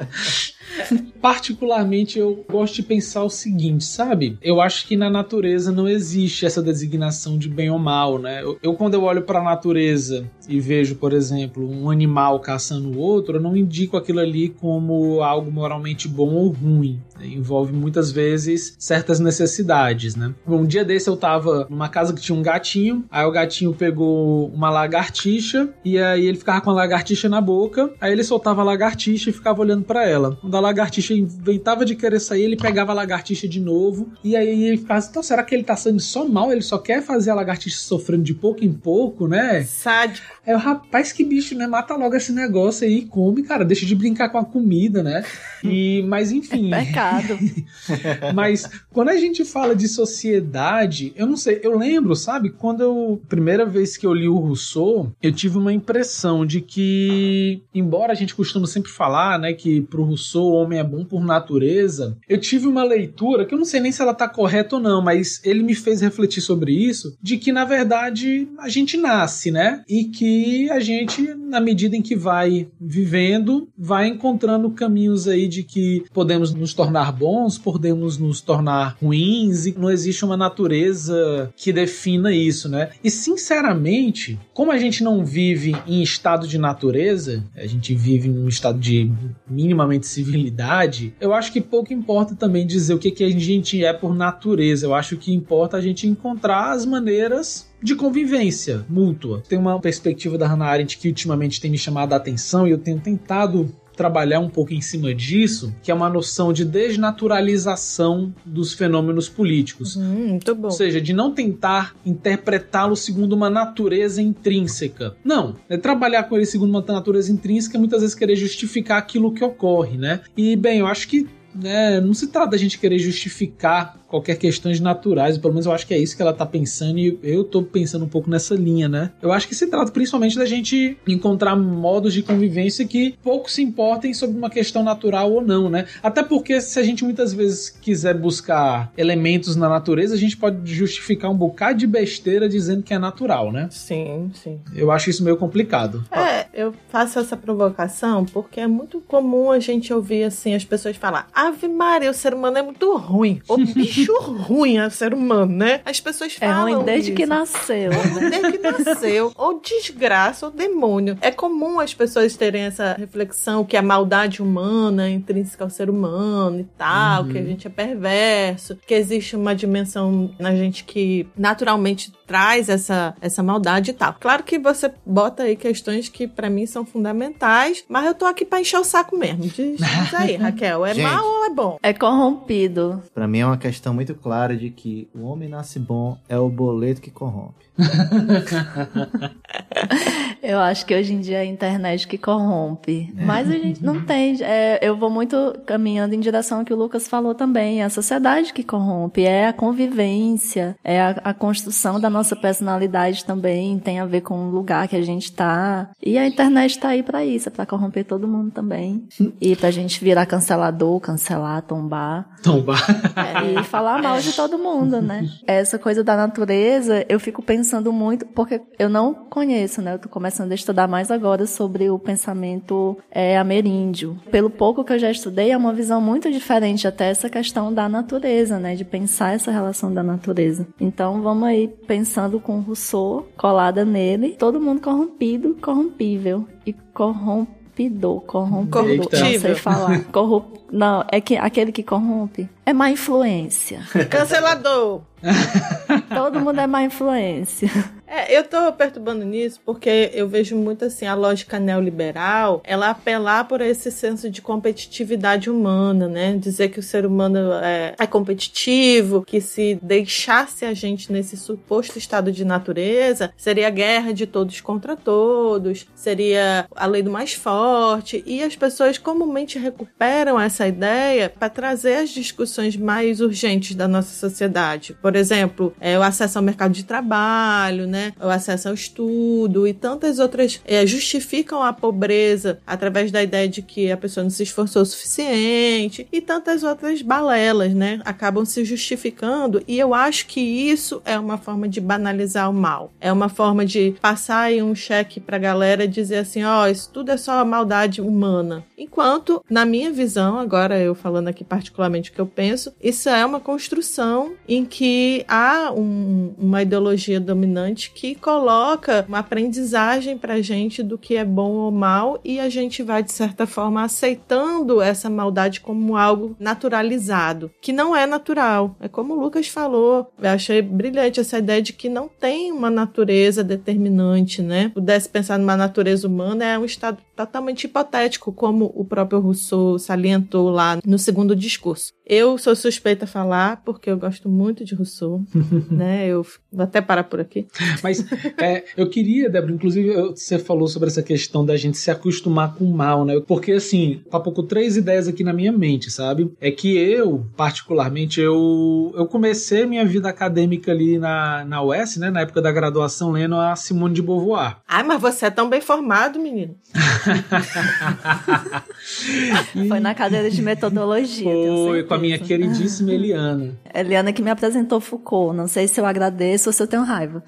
Speaker 4: Particularmente, eu gosto de pensar o seguinte, sabe? Eu acho que na natureza não existe essa designação de bem ou mal, né? Quando eu olho para a natureza e vejo, por exemplo, um animal caçando o outro, eu não indico aquilo ali como algo moralmente bom ou ruim. Envolve muitas vezes certas necessidades, né? Um dia desse eu tava numa casa que tinha um gatinho, aí o gatinho pegou uma lagartixa e aí ele ficava com a lagartixa na boca, aí ele soltava a lagartixa e ficava olhando pra ela. Quando a lagartixa inventava de querer sair, ele pegava a lagartixa de novo e aí ele ficava assim, então será que ele tá sendo só mal? Ele só quer fazer a lagartixa sofrendo de pouco em pouco, né?
Speaker 3: Sádico.
Speaker 4: É, o rapaz, que bicho, né? Mata logo esse negócio aí e come, cara. Deixa de brincar com a comida, né? Mas enfim...
Speaker 2: É pecado.
Speaker 4: Mas quando a gente fala de sociedade, eu não sei, eu lembro, sabe? Primeira vez que eu li o Rousseau, eu tive uma impressão de que, embora a gente costuma sempre falar, né, que pro Rousseau o homem é bom por natureza, eu tive uma leitura, que eu não sei nem se ela tá correta ou não, mas ele me fez refletir sobre isso, de que, na verdade, a gente nasce, né? E que a gente, na medida em que vai vivendo, vai encontrando caminhos aí de que podemos nos tornar bons, podemos nos tornar ruins, e não existe uma natureza que defina isso, né? E, sinceramente, como a gente não vive em estado de natureza, a gente vive em um estado de minimamente civilidade, eu acho que pouco importa também dizer o que a gente é por natureza. Eu acho que importa a gente encontrar as maneiras de convivência mútua. Tem uma perspectiva da Hannah Arendt que ultimamente tem me chamado a atenção e eu tenho tentado trabalhar um pouco em cima disso, que é uma noção de desnaturalização dos fenômenos políticos.
Speaker 3: Muito bom.
Speaker 4: Ou seja, de não tentar interpretá-lo segundo uma natureza intrínseca. Não, é trabalhar com ele segundo uma natureza intrínseca e muitas vezes querer justificar aquilo que ocorre, né? E, bem, eu acho que não se trata da gente querer justificar qualquer questões naturais, pelo menos eu acho que é isso que ela tá pensando e eu tô pensando um pouco nessa linha, né? Eu acho que se trata principalmente da gente encontrar modos de convivência que pouco se importem sobre uma questão natural ou não, né? Até porque se a gente muitas vezes quiser buscar elementos na natureza, a gente pode justificar um bocado de besteira dizendo que é natural, né?
Speaker 3: Sim.
Speaker 4: Eu acho isso meio complicado.
Speaker 3: Eu faço essa provocação porque é muito comum a gente ouvir assim, as pessoas falar: Ave Maria, o ser humano é muito ruim. O bicho ruim é o ser humano, né? As pessoas falam
Speaker 2: É ruim desde
Speaker 3: isso.
Speaker 2: que nasceu, né?
Speaker 3: Desde que nasceu. Ou desgraça, ou demônio. É comum as pessoas terem essa reflexão que a maldade humana é intrínseca ao ser humano e tal, que a gente é perverso, que existe uma dimensão na gente que naturalmente traz essa maldade e tal. Claro que você bota aí questões que pra mim são fundamentais, mas eu tô aqui pra encher o saco mesmo. Diz aí, Raquel, é
Speaker 1: Gente,
Speaker 3: mal ou é bom?
Speaker 2: É corrompido.
Speaker 1: Pra mim é uma questão muito clara de que o homem nasce bom é o boleto que corrompe.
Speaker 2: Eu acho que hoje em dia é a internet que corrompe. Mas a gente não tem. Eu vou muito caminhando em direção ao que o Lucas falou também. É a sociedade que corrompe, é a convivência, é a construção da nossa personalidade também. Tem a ver com o lugar que a gente tá. E a internet tá aí pra isso, é pra corromper todo mundo também. E pra gente virar cancelador, cancelar, tombar. E falar mal de todo mundo, né? Essa coisa da natureza, eu fico pensando muito, porque eu não conheço, né? Eu tô começando a estudar mais agora sobre o pensamento ameríndio. Pelo pouco que eu já estudei, é uma visão muito diferente até essa questão da natureza, né? De pensar essa relação da natureza. Então, vamos aí pensando com Rousseau, colada nele, todo mundo corrompido, corrompível. E corrompidor, não sei falar. Não, é que aquele que corrompe é má influência.
Speaker 3: Cancelador.
Speaker 2: Todo mundo é má influência.
Speaker 3: Eu tô perturbando nisso porque eu vejo muito assim, a lógica neoliberal, ela apelar por esse senso de competitividade humana, né? Dizer que o ser humano é competitivo, que se deixasse a gente nesse suposto estado de natureza, seria a guerra de todos contra todos, seria a lei do mais forte, e as pessoas comumente recuperam essa ideia para trazer as discussões mais urgentes da nossa sociedade. Por exemplo, o acesso ao mercado de trabalho, né? O acesso ao estudo e tantas outras justificam a pobreza através da ideia de que a pessoa não se esforçou o suficiente e tantas outras balelas, né? Acabam se justificando, e eu acho que isso é uma forma de banalizar o mal. É uma forma de passar aí um cheque pra galera e dizer assim, isso tudo é só maldade humana. Enquanto, na minha visão, agora eu falando aqui particularmente o que eu penso, isso é uma construção em que há uma ideologia dominante que coloca uma aprendizagem pra gente do que é bom ou mal, e a gente vai, de certa forma, aceitando essa maldade como algo naturalizado, que não é natural. É como o Lucas falou, eu achei brilhante essa ideia de que não tem uma natureza determinante, né? Pudesse pensar numa natureza humana, é um estado totalmente hipotético, como o próprio Rousseau salientou lá no segundo discurso. Eu sou suspeita a falar, porque eu gosto muito de Rousseau, né? Eu vou até parar por aqui.
Speaker 4: Mas eu queria, Débora, inclusive você falou sobre essa questão da gente se acostumar com o mal, né? Porque assim, há pouco 3 ideias aqui na minha mente, sabe? É que eu, particularmente, eu comecei minha vida acadêmica ali na UES, né? Na época da graduação, lendo a Simone de Beauvoir.
Speaker 3: Mas você é tão bem formado, menino.
Speaker 2: Foi na cadeira de metodologia.
Speaker 4: Foi com a minha queridíssima Eliana.
Speaker 2: Eliana que me apresentou Foucault. Não sei se eu agradeço ou se eu tenho raiva.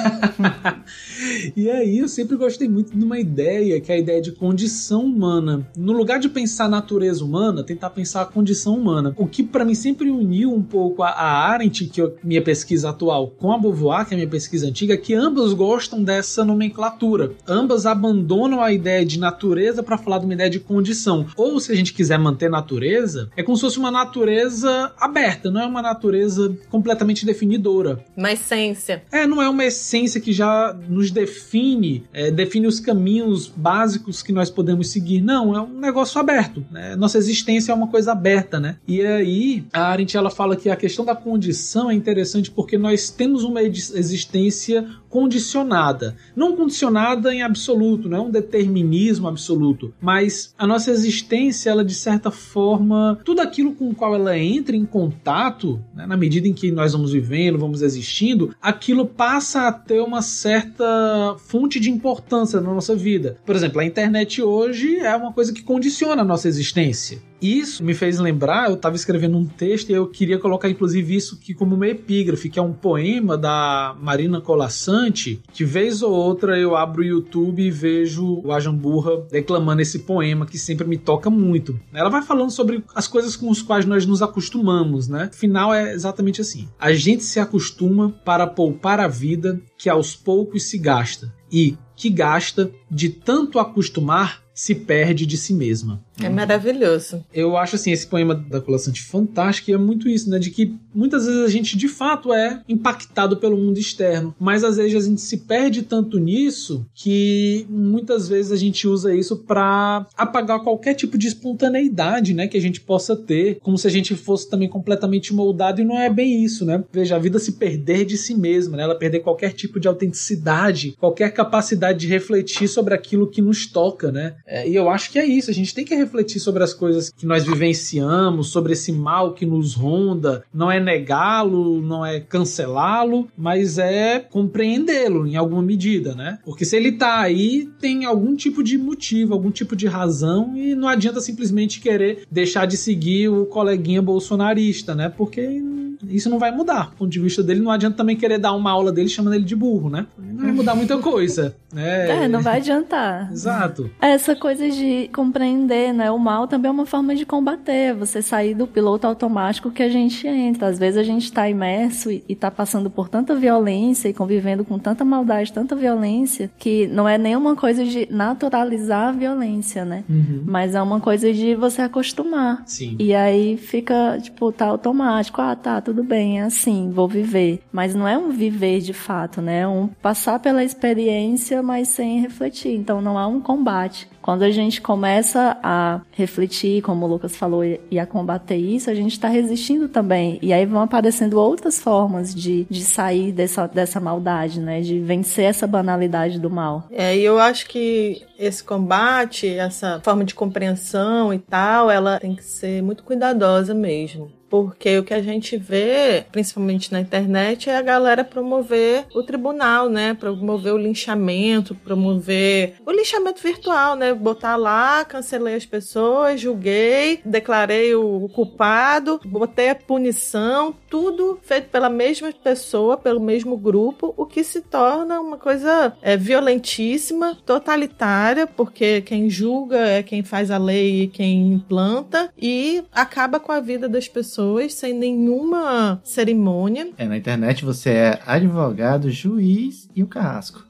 Speaker 4: E aí eu sempre gostei muito de uma ideia, que é a ideia de condição humana. No lugar de pensar a natureza humana, tentar pensar a condição humana. O que pra mim sempre uniu um pouco a Arendt, que é minha pesquisa atual, com a Beauvoir, que é a minha pesquisa antiga, que ambas gostam dessa nomenclatura. Ambas abandonam a ideia de natureza para falar de uma ideia de condição. Ou, se a gente quiser manter natureza, é como se fosse uma natureza aberta, não é uma natureza completamente definidora.
Speaker 3: Uma essência.
Speaker 4: Não é uma essência que já nos define os caminhos básicos que nós podemos seguir. Não, é um negócio aberto, né? Nossa existência é uma coisa aberta, né? E aí, a Arendt, ela fala que a questão da condição é interessante porque nós temos uma existência condicionada. Não condicionada em absoluto, não é um determinismo absoluto, mas a nossa existência, ela de certa forma, tudo aquilo com o qual ela entra em contato, né, na medida em que nós vamos vivendo, vamos existindo, aquilo passa a ter uma certa fonte de importância na nossa vida. Por exemplo, a internet hoje é uma coisa que condiciona a nossa existência. Isso me fez lembrar, eu estava escrevendo um texto e eu queria colocar inclusive isso aqui como uma epígrafe, que é um poema da Marina Colasanti, que vez ou outra eu abro o YouTube e vejo o Ajahn Burra declamando esse poema, que sempre me toca muito. Ela vai falando sobre as coisas com as quais nós nos acostumamos, né? O final é exatamente assim. A gente se acostuma para poupar a vida que aos poucos se gasta, e que gasta de tanto acostumar se perde de si mesma.
Speaker 3: É maravilhoso.
Speaker 4: Eu acho assim, esse poema da Colasanti fantástico, e é muito isso, né? De que muitas vezes a gente de fato é impactado pelo mundo externo, mas às vezes a gente se perde tanto nisso que muitas vezes a gente usa isso para apagar qualquer tipo de espontaneidade, né? Que a gente possa ter, como se a gente fosse também completamente moldado, e não é bem isso, né? Veja, a vida se perder de si mesma, né? Ela perder qualquer tipo de autenticidade, qualquer capacidade oportunidade de refletir sobre aquilo que nos toca, né? E eu acho que é isso, a gente tem que refletir sobre as coisas que nós vivenciamos, sobre esse mal que nos ronda, não é negá-lo, não é cancelá-lo, mas é compreendê-lo em alguma medida, né? Porque se ele tá aí, tem algum tipo de motivo, algum tipo de razão, e não adianta simplesmente querer deixar de seguir o coleguinha bolsonarista, né? Porque isso não vai mudar. Do ponto de vista dele, não adianta também querer dar uma aula dele chamando ele de burro, né? Não vai mudar muita coisa, né?
Speaker 2: Não vai adiantar.
Speaker 4: Exato.
Speaker 2: Essa coisa de compreender, né? O mal também é uma forma de combater. Você sair do piloto automático que a gente entra. Às vezes a gente tá imerso e tá passando por tanta violência e convivendo com tanta maldade, tanta violência, que não é nenhuma coisa de naturalizar a violência, né?
Speaker 4: Uhum.
Speaker 2: Mas é uma coisa de você acostumar.
Speaker 4: Sim.
Speaker 2: E aí fica, tipo, tá automático. Ah, tá, tudo bem, é assim, vou viver. Mas não é um viver de fato, né? É um passar pela experiência, mas sem refletir. Então não há um combate. Quando a gente começa a refletir, como o Lucas falou, e a combater isso, a gente está resistindo também. E aí vão aparecendo outras formas de sair dessa maldade, né? De vencer essa banalidade do mal.
Speaker 3: E eu acho que esse combate, essa forma de compreensão e tal, ela tem que ser muito cuidadosa mesmo. Porque o que a gente vê, principalmente na internet, é a galera promover o tribunal, né? Promover o linchamento, promover o linchamento virtual, né? Botar lá, cancelei as pessoas, julguei, declarei o culpado, botei a punição, tudo feito pela mesma pessoa, pelo mesmo grupo, o que se torna uma coisa violentíssima, totalitária, porque quem julga é quem faz a lei e quem implanta, e acaba com a vida das pessoas sem nenhuma cerimônia.
Speaker 1: Na internet você é advogado, juiz e o carrasco.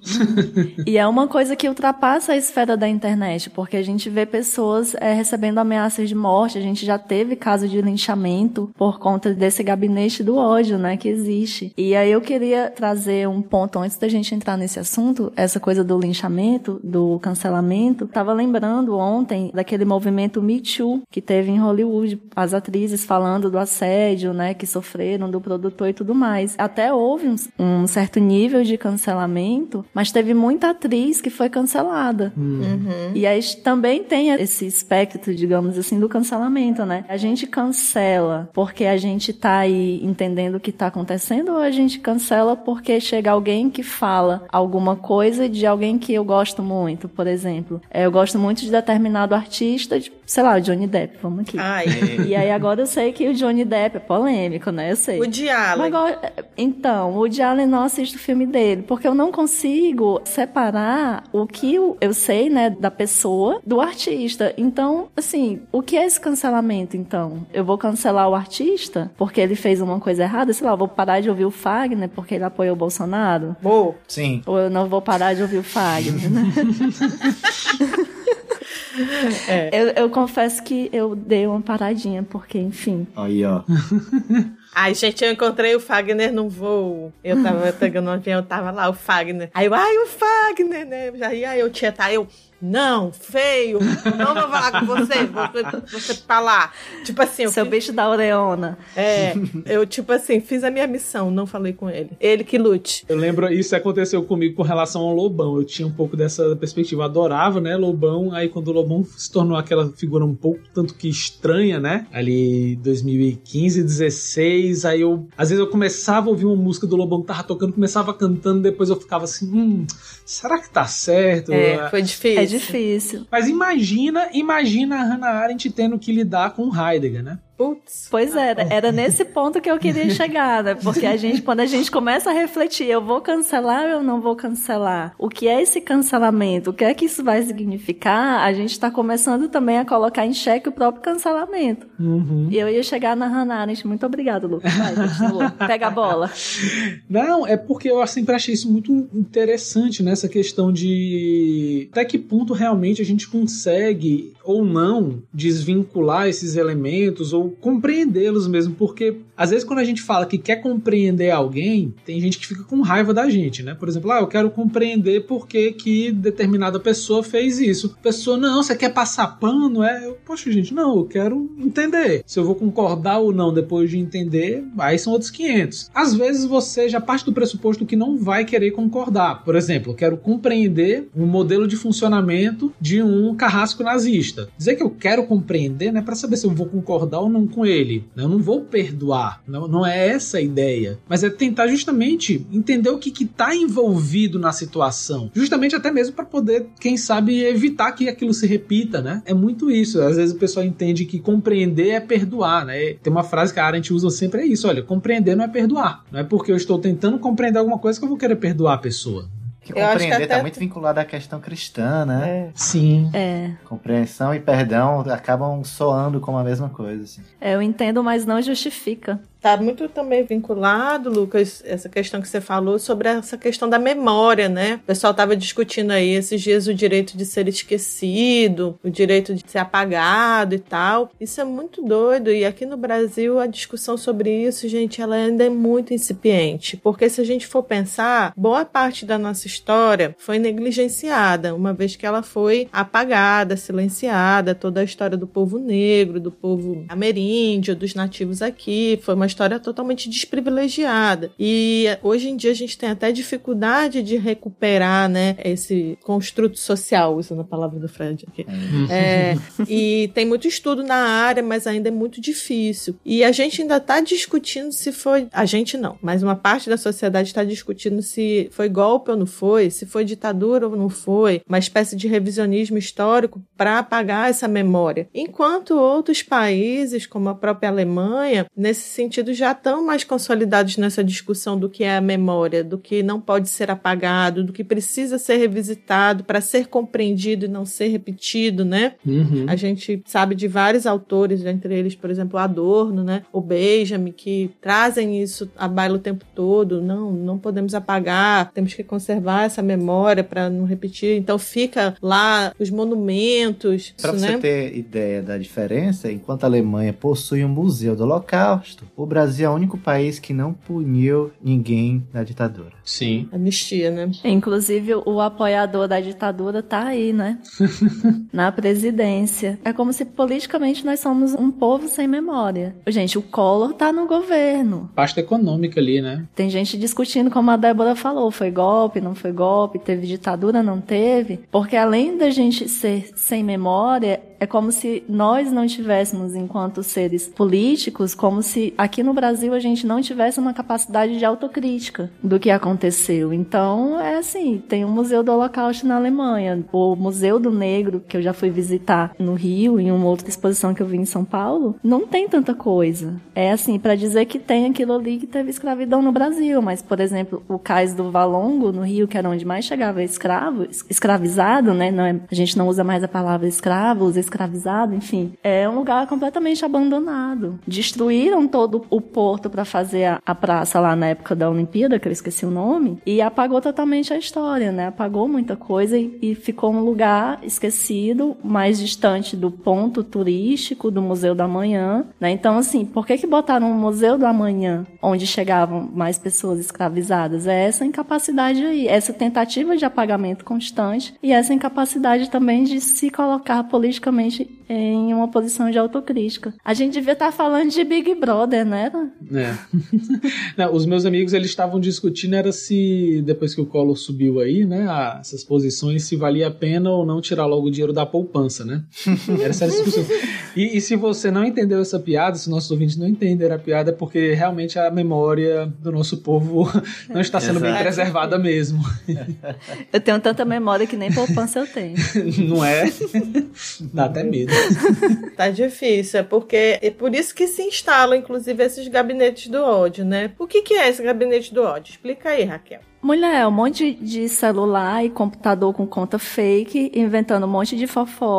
Speaker 2: E é uma coisa que ultrapassa a esfera da internet, porque a gente vê pessoas recebendo ameaças de morte, a gente já teve caso de linchamento por conta desse gabinete do ódio, né, que existe. E aí eu queria trazer um ponto antes da gente entrar nesse assunto, essa coisa do linchamento, do cancelamento. Tava lembrando ontem daquele movimento Me Too que teve em Hollywood, as atrizes falando do assédio, né, que sofreram do produtor e tudo mais. Até houve um certo nível de cancelamento, mas teve muita atriz que foi cancelada.
Speaker 3: Uhum.
Speaker 2: E aí também tem esse espectro, digamos assim, do cancelamento, né? A gente cancela porque a gente tá aí entendendo o que tá acontecendo, ou a gente cancela porque chega alguém que fala alguma coisa de alguém que eu gosto muito, por exemplo. Eu gosto muito de determinado artista, sei lá, o Johnny Depp, vamos aqui.
Speaker 3: Ai.
Speaker 2: E aí agora eu sei que o Johnny Depp é polêmico, né? Eu sei.
Speaker 3: O Woody Allen.
Speaker 2: Então, o Woody Allen não assisto o filme dele, porque eu não consigo separar o que eu sei, né, da pessoa do artista. Então, assim, o que é esse cancelamento, então? Eu vou cancelar o artista porque ele fez uma coisa errada? Sei lá, eu vou parar de ouvir o Fagner porque ele apoiou o Bolsonaro?
Speaker 3: Vou.
Speaker 1: Sim.
Speaker 2: Ou eu não vou parar de ouvir o Fagner, né? Eu confesso que eu dei uma paradinha, porque, enfim.
Speaker 1: Aí, ó.
Speaker 3: Ai, gente, eu encontrei o Fagner num voo. Eu tava pegando um avião, tava lá o Fagner. Aí eu, o Fagner, né? Aí eu tinha, não, feio, não vou falar com você pra lá. Tipo assim...
Speaker 2: Seu bicho da Oreona.
Speaker 3: Eu tipo assim, fiz a minha missão, não falei com ele. Ele que lute.
Speaker 4: Eu lembro, isso aconteceu comigo com relação ao Lobão. Eu tinha um pouco dessa perspectiva, eu adorava, né, Lobão. Aí quando o Lobão se tornou aquela figura um pouco, tanto que estranha, né, ali 2015, 16, aí às vezes eu começava a ouvir uma música do Lobão que tava tocando, começava cantando, depois eu ficava assim, será que tá certo?
Speaker 3: Foi difícil.
Speaker 2: É difícil.
Speaker 4: Mas imagina a Hannah Arendt tendo que lidar com Heidegger, né?
Speaker 3: Putz.
Speaker 2: Pois era nesse ponto que eu queria chegar, né? Porque quando a gente começa a refletir, eu vou cancelar ou eu não vou cancelar? O que é esse cancelamento? O que é que isso vai significar? A gente tá começando também a colocar em xeque o próprio cancelamento.
Speaker 4: Uhum.
Speaker 2: E eu ia chegar na Hannah Arendt. Muito obrigada, Lucas. Vai, continua. Pega a bola.
Speaker 4: Não, é porque eu sempre achei isso muito interessante, nessa questão de até que ponto realmente a gente consegue ou não desvincular esses elementos ou compreendê-los mesmo, porque às vezes quando a gente fala que quer compreender alguém, tem gente que fica com raiva da gente, né? Por exemplo, eu quero compreender por que determinada pessoa fez isso. A pessoa, não, você quer passar pano? Poxa, gente, não, eu quero entender. Se eu vou concordar ou não depois de entender, aí são outros 500. Às vezes você já parte do pressuposto que não vai querer concordar. Por exemplo, eu quero compreender um modelo de funcionamento de um carrasco nazista. Dizer que eu quero compreender não é para saber se eu vou concordar ou não com ele. Eu não vou perdoar. Não é essa a ideia. Mas é tentar justamente entender o que está envolvido na situação. Justamente até mesmo para poder, quem sabe, evitar que aquilo se repita, né? É muito isso. Às vezes o pessoal entende que compreender é perdoar, né? Tem uma frase que a Arendt usa sempre, é isso. Olha, compreender não é perdoar. Não é porque eu estou tentando compreender alguma coisa que eu vou querer perdoar a pessoa.
Speaker 1: Que compreender está muito vinculado à questão cristã, né?
Speaker 4: Sim.
Speaker 1: Compreensão e perdão acabam soando como a mesma coisa. Assim.
Speaker 2: Eu entendo, mas não justifica.
Speaker 3: Está muito também vinculado, Lucas, essa questão que você falou sobre essa questão da memória, né? O pessoal estava discutindo aí esses dias o direito de ser esquecido, o direito de ser apagado e tal. Isso é muito doido. E aqui no Brasil a discussão sobre isso, gente, ela ainda é muito incipiente. Porque se a gente for pensar, boa parte da nossa história foi negligenciada, uma vez que ela foi apagada, silenciada. Toda a história do povo negro, do povo ameríndio, dos nativos aqui, foi uma história totalmente desprivilegiada. E hoje em dia a gente tem até dificuldade de recuperar, né, esse construto social, usando a palavra do Fred aqui. E tem muito estudo na área, mas ainda é muito difícil. E a gente ainda está discutindo se foi... A gente não, mas uma parte da sociedade está discutindo se foi golpe ou não foi, se foi ditadura ou não foi, uma espécie de revisionismo histórico para apagar essa memória. Enquanto outros países, como a própria Alemanha, nesse sentido já estão mais consolidados nessa discussão do que é a memória, do que não pode ser apagado, do que precisa ser revisitado para ser compreendido e não ser repetido, né? A gente sabe de vários autores, entre eles, por exemplo, Adorno, né? O Benjamin, que trazem isso à baila o tempo todo. Não podemos apagar, temos que conservar essa memória para não repetir. Então fica lá os monumentos.
Speaker 1: Para você ter ideia da diferença, enquanto a Alemanha possui um museu do Holocausto, o Brasil é o único país que não puniu ninguém na ditadura.
Speaker 4: Sim.
Speaker 3: Anistia, né?
Speaker 2: Inclusive, o apoiador da ditadura tá aí, né? Na presidência. É como se politicamente nós somos um povo sem memória. Gente, o Collor tá no governo.
Speaker 4: Pasta econômica ali, né?
Speaker 2: Tem gente discutindo, como a Débora falou, foi golpe, não foi golpe, teve ditadura, não teve. Porque além da gente ser sem memória, é como se nós não tivéssemos, enquanto seres políticos, como se aqui no Brasil a gente não tivesse uma capacidade de autocrítica do que aconteceu. Então, é assim, tem o Museu do Holocausto na Alemanha, o Museu do Negro, que eu já fui visitar no Rio, em uma outra exposição que eu vi em São Paulo, não tem tanta coisa. É assim, para dizer que tem aquilo ali que teve escravidão no Brasil, mas, por exemplo, o Cais do Valongo, no Rio, que era onde mais chegava escravizado, né? A gente não usa mais a palavra escravos, escravizado, enfim. É um lugar completamente abandonado. Destruíram todo o porto para fazer a praça lá na época da Olimpíada, que eu esqueci o nome, e apagou totalmente a história, né? Apagou muita coisa e ficou um lugar esquecido, mais distante do ponto turístico do Museu do Amanhã, né? Então, assim, por que botaram o Museu do Amanhã, onde chegavam mais pessoas escravizadas? É essa incapacidade aí, essa tentativa de apagamento constante e essa incapacidade também de se colocar politicamente em uma posição de autocrítica. A gente devia estar falando de Big Brother, né?
Speaker 4: Não, os meus amigos, eles estavam discutindo era se, depois que o Collor subiu aí, né, essas posições, se valia a pena ou não tirar logo o dinheiro da poupança, né? Era essa discussão. E se você não entendeu essa piada, se nossos ouvintes não entenderam a piada, é porque realmente a memória do nosso povo não está sendo bem preservada mesmo.
Speaker 2: Eu tenho tanta memória que nem poupança eu tenho.
Speaker 4: Não é? Dá até medo.
Speaker 3: Tá difícil, é por isso que se instalam, inclusive, esses gabinetes do ódio, né? O que é esse gabinete do ódio? Explica aí, Raquel.
Speaker 2: Mulher, um monte de celular e computador com conta fake, inventando um monte de fofoca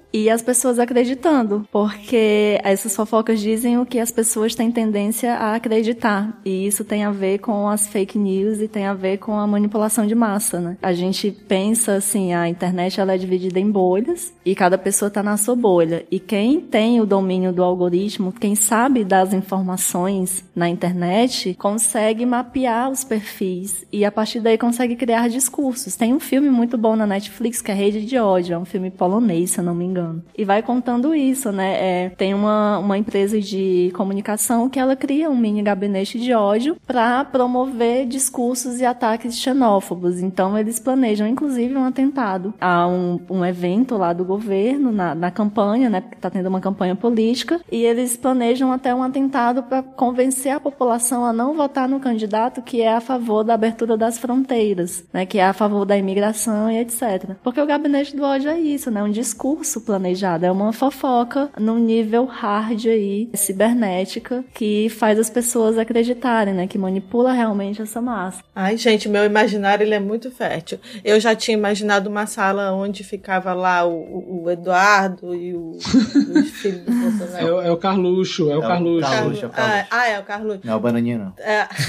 Speaker 2: e as pessoas acreditando, porque essas fofocas dizem o que as pessoas têm tendência a acreditar, e isso tem a ver com as fake news e tem a ver com a manipulação de massa, né? A gente pensa assim, a internet ela é dividida em bolhas e cada pessoa tá na sua bolha, e quem tem o domínio do algoritmo, quem sabe das informações na internet, consegue mapear os perfis e a partir daí consegue criar discursos. Tem um filme muito bom na Netflix que é Rede de Ódio, é um filme polonês, se eu não me engano, e vai contando isso, né? Tem uma empresa de comunicação que ela cria um mini gabinete de ódio para promover discursos e ataques xenófobos. Então eles planejam inclusive um atentado a um evento lá do governo na campanha, né? Porque tá tendo uma campanha política, e eles planejam até um atentado para convencer a população a não votar no candidato que é a favor da abertura das fronteiras, né? Que é a favor da imigração e etc. Porque o gabinete do ódio é isso, né? Um discurso planejado, é uma fofoca num nível hard aí, cibernética, que faz as pessoas acreditarem, né? Que manipula realmente essa massa.
Speaker 3: Ai, gente, meu imaginário ele é muito fértil. Eu já tinha imaginado uma sala onde ficava lá o Eduardo e os filhos do Bolsonaro.
Speaker 4: É o Carluxo, é o Carluxo.
Speaker 3: É o Carluxo.
Speaker 1: Não é o Bananinha, não.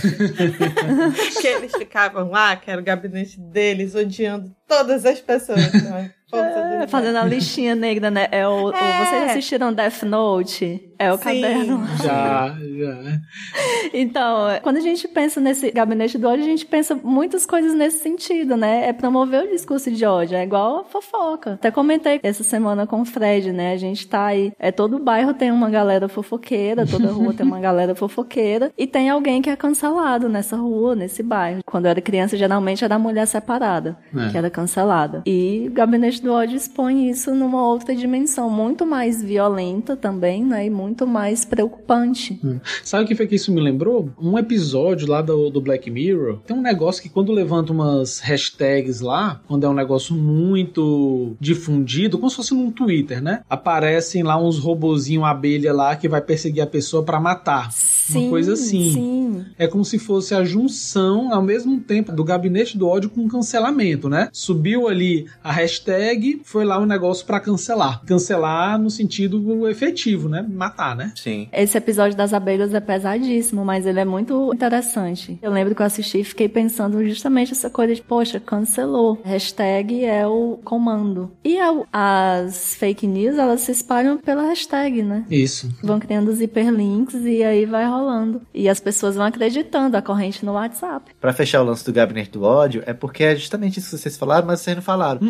Speaker 3: Que eles ficavam lá, que era o gabinete deles, odiando todas as pessoas.
Speaker 2: Fazendo a listinha negra, né? Vocês assistiram Death Note? É o
Speaker 3: Sim.
Speaker 2: caderno.
Speaker 4: Já.
Speaker 2: Então, quando a gente pensa nesse gabinete do ódio, a gente pensa muitas coisas nesse sentido, né? É promover o discurso de ódio, é igual a fofoca. Até comentei essa semana com o Fred, né? A gente tá aí, todo bairro tem uma galera fofoqueira, toda rua tem uma galera fofoqueira, e tem alguém que é cancelado nessa rua, nesse bairro. Quando eu era criança, geralmente era a mulher separada, que era cancelada. E o gabinete do ódio expõe isso numa outra dimensão, muito mais violenta também, né? E muito mais preocupante.
Speaker 4: Sabe o que foi que isso me lembrou? Um episódio lá do Black Mirror, tem um negócio que quando levanta umas hashtags lá, quando é um negócio muito difundido, como se fosse num Twitter, né? Aparecem lá uns robozinho abelha lá que vai perseguir a pessoa pra matar.
Speaker 2: Sim,
Speaker 4: uma coisa assim.
Speaker 2: Sim.
Speaker 4: É como se fosse a junção, ao mesmo tempo, do gabinete do ódio com cancelamento, né? Subiu ali a hashtag, foi lá um negócio pra cancelar. Cancelar no sentido efetivo, né? Matar, né?
Speaker 1: Sim.
Speaker 2: Esse episódio das abelhas é pesadíssimo, mas ele é muito interessante. Eu lembro que eu assisti e fiquei pensando justamente essa coisa de, poxa, cancelou. Hashtag é o comando. E as fake news, elas se espalham pela hashtag, né?
Speaker 4: Isso.
Speaker 2: Vão criando os hiperlinks e aí vai rolando. E as pessoas vão acreditando, a corrente no WhatsApp.
Speaker 1: Pra fechar o lance do gabinete do ódio, é porque é justamente isso que vocês falaram, mas vocês não falaram.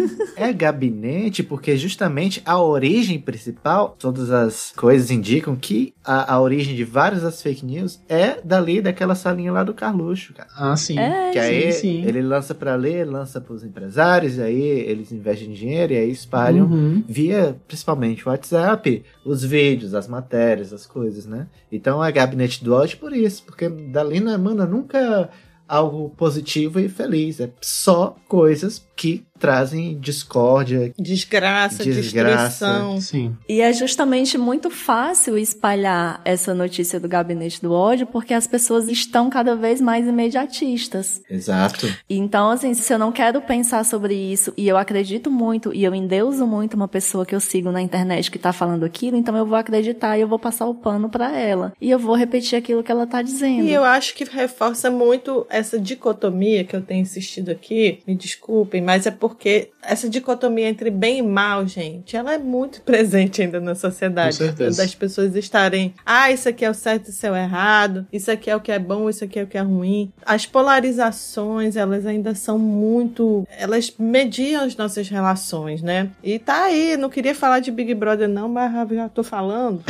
Speaker 1: É gabinete porque justamente a origem principal, todas as coisas indicam que a origem de várias das fake news é dali, daquela salinha lá do Carluxo, cara.
Speaker 4: Ah, sim.
Speaker 1: Que aí
Speaker 4: sim.
Speaker 1: ele lança pra ler, lança pros empresários, e aí eles investem dinheiro e aí espalham via, principalmente, o WhatsApp, os vídeos, as matérias, as coisas, né? Então é gabinete do ódio por isso, porque dali não emana nunca algo positivo e feliz, é só coisas que trazem discórdia,
Speaker 3: desgraça, destruição.
Speaker 4: Sim.
Speaker 2: E é justamente muito fácil espalhar essa notícia do gabinete do ódio porque as pessoas estão cada vez mais imediatistas.
Speaker 1: Exato.
Speaker 2: Então, assim, se eu não quero pensar sobre isso e eu acredito muito e eu endeuso muito uma pessoa que eu sigo na internet que tá falando aquilo, então eu vou acreditar e eu vou passar o pano pra ela. E eu vou repetir aquilo que ela tá dizendo.
Speaker 3: E eu acho que reforça muito essa dicotomia que eu tenho insistido aqui, me desculpem, mas é porque essa dicotomia entre bem e mal, gente, ela é muito presente ainda na sociedade.
Speaker 4: Com certeza.
Speaker 3: Das pessoas estarem, isso aqui é o certo, isso é o errado, isso aqui é o que é bom, isso aqui é o que é ruim. As polarizações, elas ainda são muito, elas mediam as nossas relações, né? E tá aí, não queria falar de Big Brother não, mas já tô falando.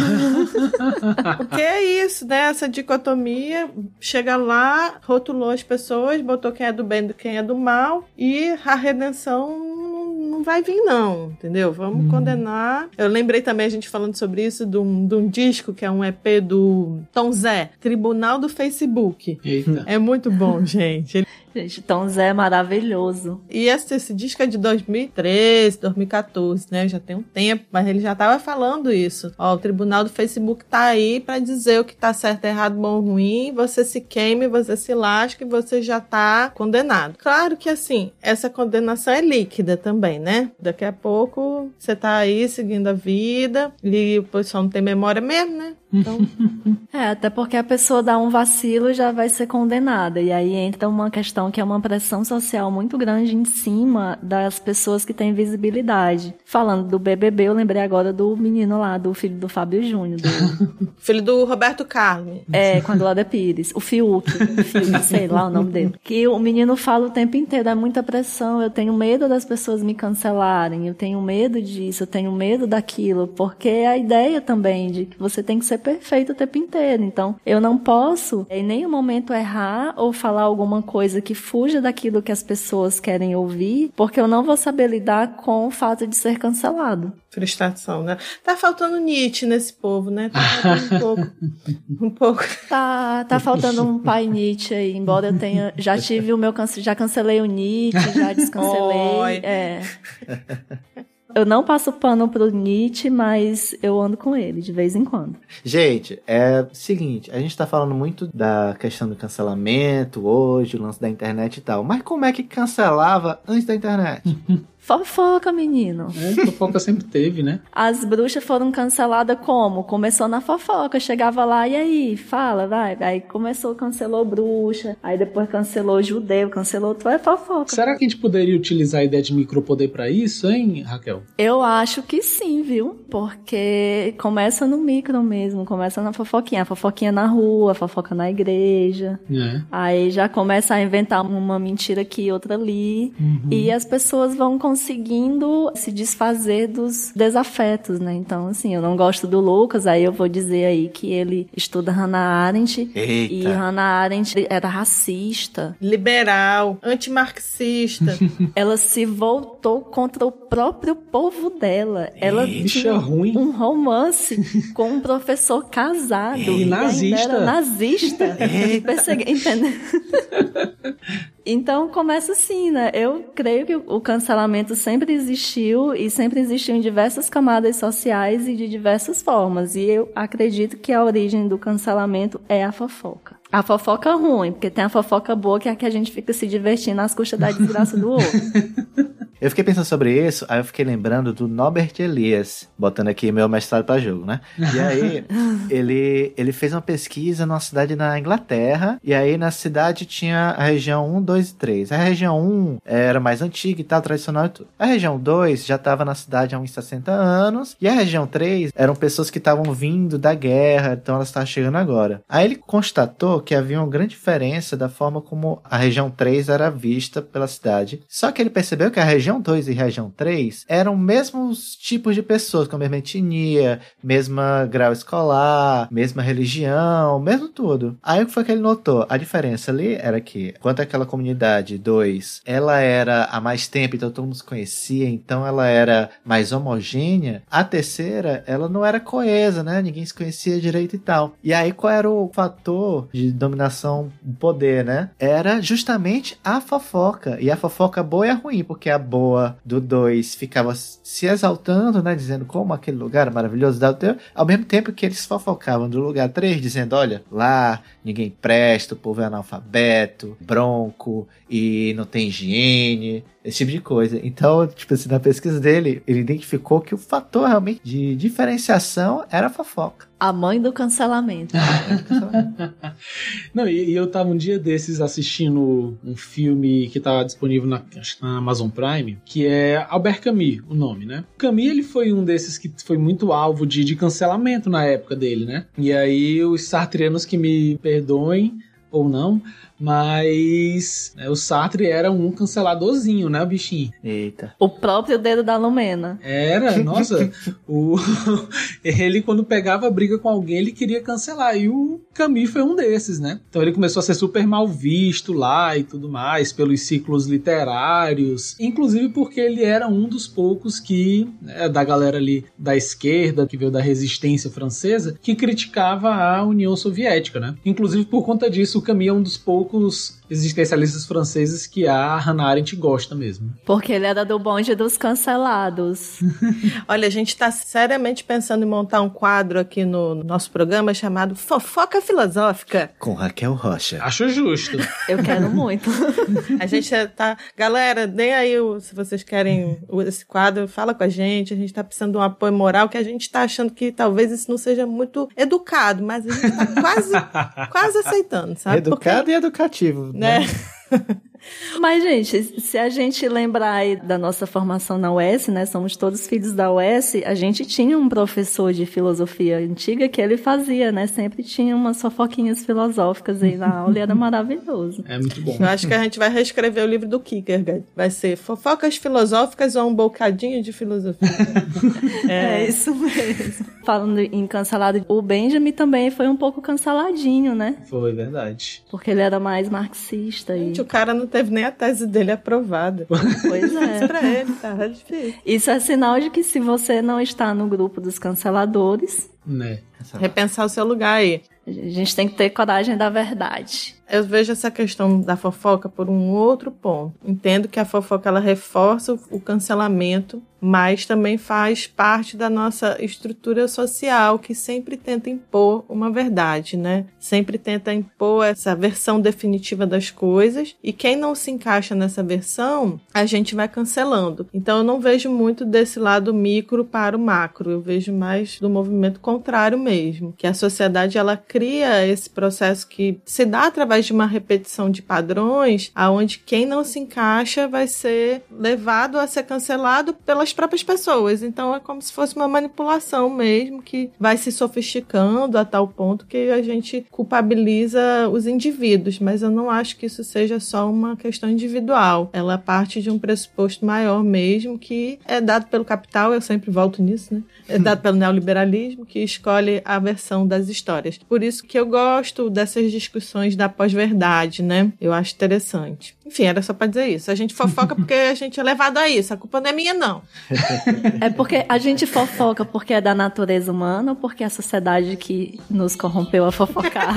Speaker 3: Porque é isso, né? Essa dicotomia, chega lá, rotulou as pessoas, botou quem é do bem e quem é do mal, e a redenção não vai vir não, entendeu? Vamos condenar. Eu lembrei também a gente falando sobre isso de um disco que é um EP do Tom Zé, Tribunal do Facebook.
Speaker 4: Eita.
Speaker 3: É muito bom, gente.
Speaker 2: Gente, Tom Zé é maravilhoso.
Speaker 3: E esse disco é de 2013, 2014, né? Já tem um tempo, mas ele já tava falando isso. Ó, o tribunal do Facebook tá aí pra dizer o que tá certo, errado, bom ou ruim. Você se queime, você se lasca e você já tá condenado. Claro que, assim, essa condenação é líquida também, né? Daqui a pouco você tá aí seguindo a vida e o pessoal não tem memória mesmo, né? Então...
Speaker 2: até porque a pessoa dá um vacilo e já vai ser condenada. E aí entra uma questão que é uma pressão social muito grande em cima das pessoas que têm visibilidade. Falando do BBB, eu lembrei agora do menino lá, do filho do Fábio Júnior.
Speaker 3: Filho do Roberto Carlos.
Speaker 2: Com a Glória Pires. O Fiuk, sei lá o nome dele. Que o menino fala o tempo inteiro, é muita pressão, eu tenho medo das pessoas me cancelarem, eu tenho medo disso, eu tenho medo daquilo, porque é a ideia também de que você tem que ser perfeito o tempo inteiro. Então, eu não posso em nenhum momento errar ou falar alguma coisa que fuja daquilo que as pessoas querem ouvir, porque eu não vou saber lidar com o fato de ser cancelado.
Speaker 3: Frustração, né? Tá faltando Nietzsche nesse povo, né? Tá faltando um pouco.
Speaker 2: Tá faltando um pai Nietzsche aí, embora eu tenha, já tive o meu, já cancelei o Nietzsche, já descancelei. Eu não passo pano pro Nietzsche, mas eu ando com ele de vez em quando.
Speaker 1: Gente, é o seguinte, a gente tá falando muito da questão do cancelamento hoje, o lance da internet e tal, mas como é que cancelava antes da internet?
Speaker 2: Fofoca, menino.
Speaker 4: Fofoca sempre teve, né?
Speaker 2: As bruxas foram canceladas como? Começou na fofoca, chegava lá, e aí? Fala, vai. Aí cancelou bruxa, aí depois cancelou judeu, cancelou tudo, é fofoca.
Speaker 4: Será que a gente poderia utilizar a ideia de micropoder pra isso, hein, Raquel?
Speaker 2: Eu acho que sim, viu? Porque começa no micro mesmo, começa na fofoquinha. A fofoquinha na rua, a fofoca na igreja. Aí já começa a inventar uma mentira aqui, outra ali. E as pessoas vão conseguindo se desfazer dos desafetos, né? Então, assim, eu não gosto do Lucas, aí eu vou dizer aí que ele estuda Hannah Arendt.
Speaker 1: Eita.
Speaker 2: E Hannah Arendt era racista.
Speaker 3: Liberal, antimarxista.
Speaker 2: Ela se voltou contra o próprio povo dela. Ela tinha
Speaker 4: ruim.
Speaker 2: Um romance com um professor casado.
Speaker 4: E nazista.
Speaker 2: Era nazista. Entendeu? Então começa assim, né? Eu creio que o cancelamento sempre existiu e sempre existiu em diversas camadas sociais e de diversas formas. E eu acredito que a origem do cancelamento é a fofoca. A fofoca ruim, porque tem a fofoca boa, que é a que a gente fica se divertindo às custas da desgraça do outro.
Speaker 1: Eu fiquei pensando sobre isso, aí eu fiquei lembrando do Norbert Elias, botando aqui meu mestrado pra jogo, né? E aí, ele fez uma pesquisa numa cidade na Inglaterra, e aí na cidade tinha a região 1, 2 e 3. A região 1 era mais antiga e tal, tradicional e tudo. A região 2 já estava na cidade há uns 60 anos, e a região 3 eram pessoas que estavam vindo da guerra, então elas estavam chegando agora. Aí ele constatou que havia uma grande diferença da forma como a região 3 era vista pela cidade. Só que ele percebeu que a região 2 e região 3 eram mesmos tipos de pessoas, com a mesma etnia, mesma grau escolar, mesma religião, mesmo tudo. Aí o que foi que ele notou? A diferença ali era que, enquanto aquela comunidade 2, ela era há mais tempo, então todo mundo se conhecia, então ela era mais homogênea, a terceira, ela não era coesa, né? Ninguém se conhecia direito e tal. E aí qual era o fator de dominação do poder, né? Era justamente a fofoca. E a fofoca boa e a ruim, porque a boa do 2 ficava se exaltando, né? Dizendo como aquele lugar é maravilhoso, ao mesmo tempo que eles fofocavam do lugar 3, dizendo, olha, lá ninguém presta, o povo é analfabeto, bronco e não tem higiene, esse tipo de coisa. Então, tipo assim, na pesquisa dele, ele identificou que o fator realmente de diferenciação era a fofoca.
Speaker 2: A mãe do cancelamento.
Speaker 4: Não, e eu tava um dia desses assistindo um filme que tá disponível na Amazon Prime, que é Albert Camus, o nome, né? Camus, ele foi um desses que foi muito alvo de cancelamento na época dele, né? E aí os sartreanos que me perdoem ou não, mas o Sartre era um canceladorzinho, né, o bichinho?
Speaker 1: Eita.
Speaker 2: O próprio dedo da Lumena.
Speaker 4: Era, nossa, ele quando pegava briga com alguém, ele queria cancelar, e o Camus foi um desses, né? Então ele começou a ser super mal visto lá e tudo mais, pelos ciclos literários, inclusive porque ele era um dos poucos que, da galera ali da esquerda, que veio da resistência francesa, que criticava a União Soviética, né? Inclusive por conta disso, o Camus é um dos poucos poucos existencialistas franceses que a Hannah Arendt gosta mesmo.
Speaker 2: Porque ele era do bonde dos cancelados.
Speaker 3: Olha, a gente está seriamente pensando em montar um quadro aqui no nosso programa chamado Fofoca Filosófica.
Speaker 1: Com Raquel Rocha.
Speaker 4: Acho justo.
Speaker 2: Eu quero muito.
Speaker 3: A gente tá... Galera, deem aí, se vocês querem esse quadro, fala com a gente gente tá precisando de um apoio moral, que a gente tá achando que talvez isso não seja muito educado, mas a gente tá quase aceitando, sabe?
Speaker 1: Educado e educativo, né?
Speaker 2: Mas, gente, se a gente lembrar aí da nossa formação na UES, né, somos todos filhos da UES, a gente tinha um professor de filosofia antiga que ele fazia, né, sempre tinha umas fofoquinhas filosóficas aí na aula e era maravilhoso.
Speaker 4: É muito bom.
Speaker 3: Eu acho que a gente vai reescrever o livro do Kierkegaard. Vai ser Fofocas Filosóficas ou um bocadinho de filosofia.
Speaker 2: É isso mesmo. Falando em cancelado, o Benjamin também foi um pouco canceladinho, né?
Speaker 4: Foi, verdade.
Speaker 2: Porque ele era mais marxista.
Speaker 3: Gente, o cara não teve nem a tese dele aprovada.
Speaker 2: Pois é.
Speaker 3: Isso pra ele tá difícil.
Speaker 2: Isso é sinal de que se você não está no grupo dos canceladores,
Speaker 4: né?
Speaker 3: Repensar o seu lugar aí.
Speaker 2: A gente tem que ter coragem da verdade.
Speaker 3: Eu vejo essa questão da fofoca por um outro ponto. Entendo que a fofoca ela reforça o cancelamento, mas também faz parte da nossa estrutura social que sempre tenta impor uma verdade, né? Sempre tenta impor essa versão definitiva das coisas, e quem não se encaixa nessa versão, a gente vai cancelando. Então eu não vejo muito desse lado micro para o macro, eu vejo mais do movimento contrário mesmo, que a sociedade ela cria esse processo que se dá através de uma repetição de padrões, aonde quem não se encaixa vai ser levado a ser cancelado pelas próprias pessoas. Então é como se fosse uma manipulação mesmo, que vai se sofisticando a tal ponto que a gente culpabiliza os indivíduos, mas eu não acho que isso seja só uma questão individual. Ela parte de um pressuposto maior mesmo, que é dado pelo capital, eu sempre volto nisso, né? É dado pelo neoliberalismo, que escolhe a versão das histórias. Por isso que eu gosto dessas discussões da pós-verdade, né? Eu acho interessante. Enfim, era só pra dizer isso. A gente fofoca porque a gente é levado a isso. A culpa não é minha, não.
Speaker 2: É porque a gente fofoca porque é da natureza humana ou porque é a sociedade que nos corrompeu a fofocar?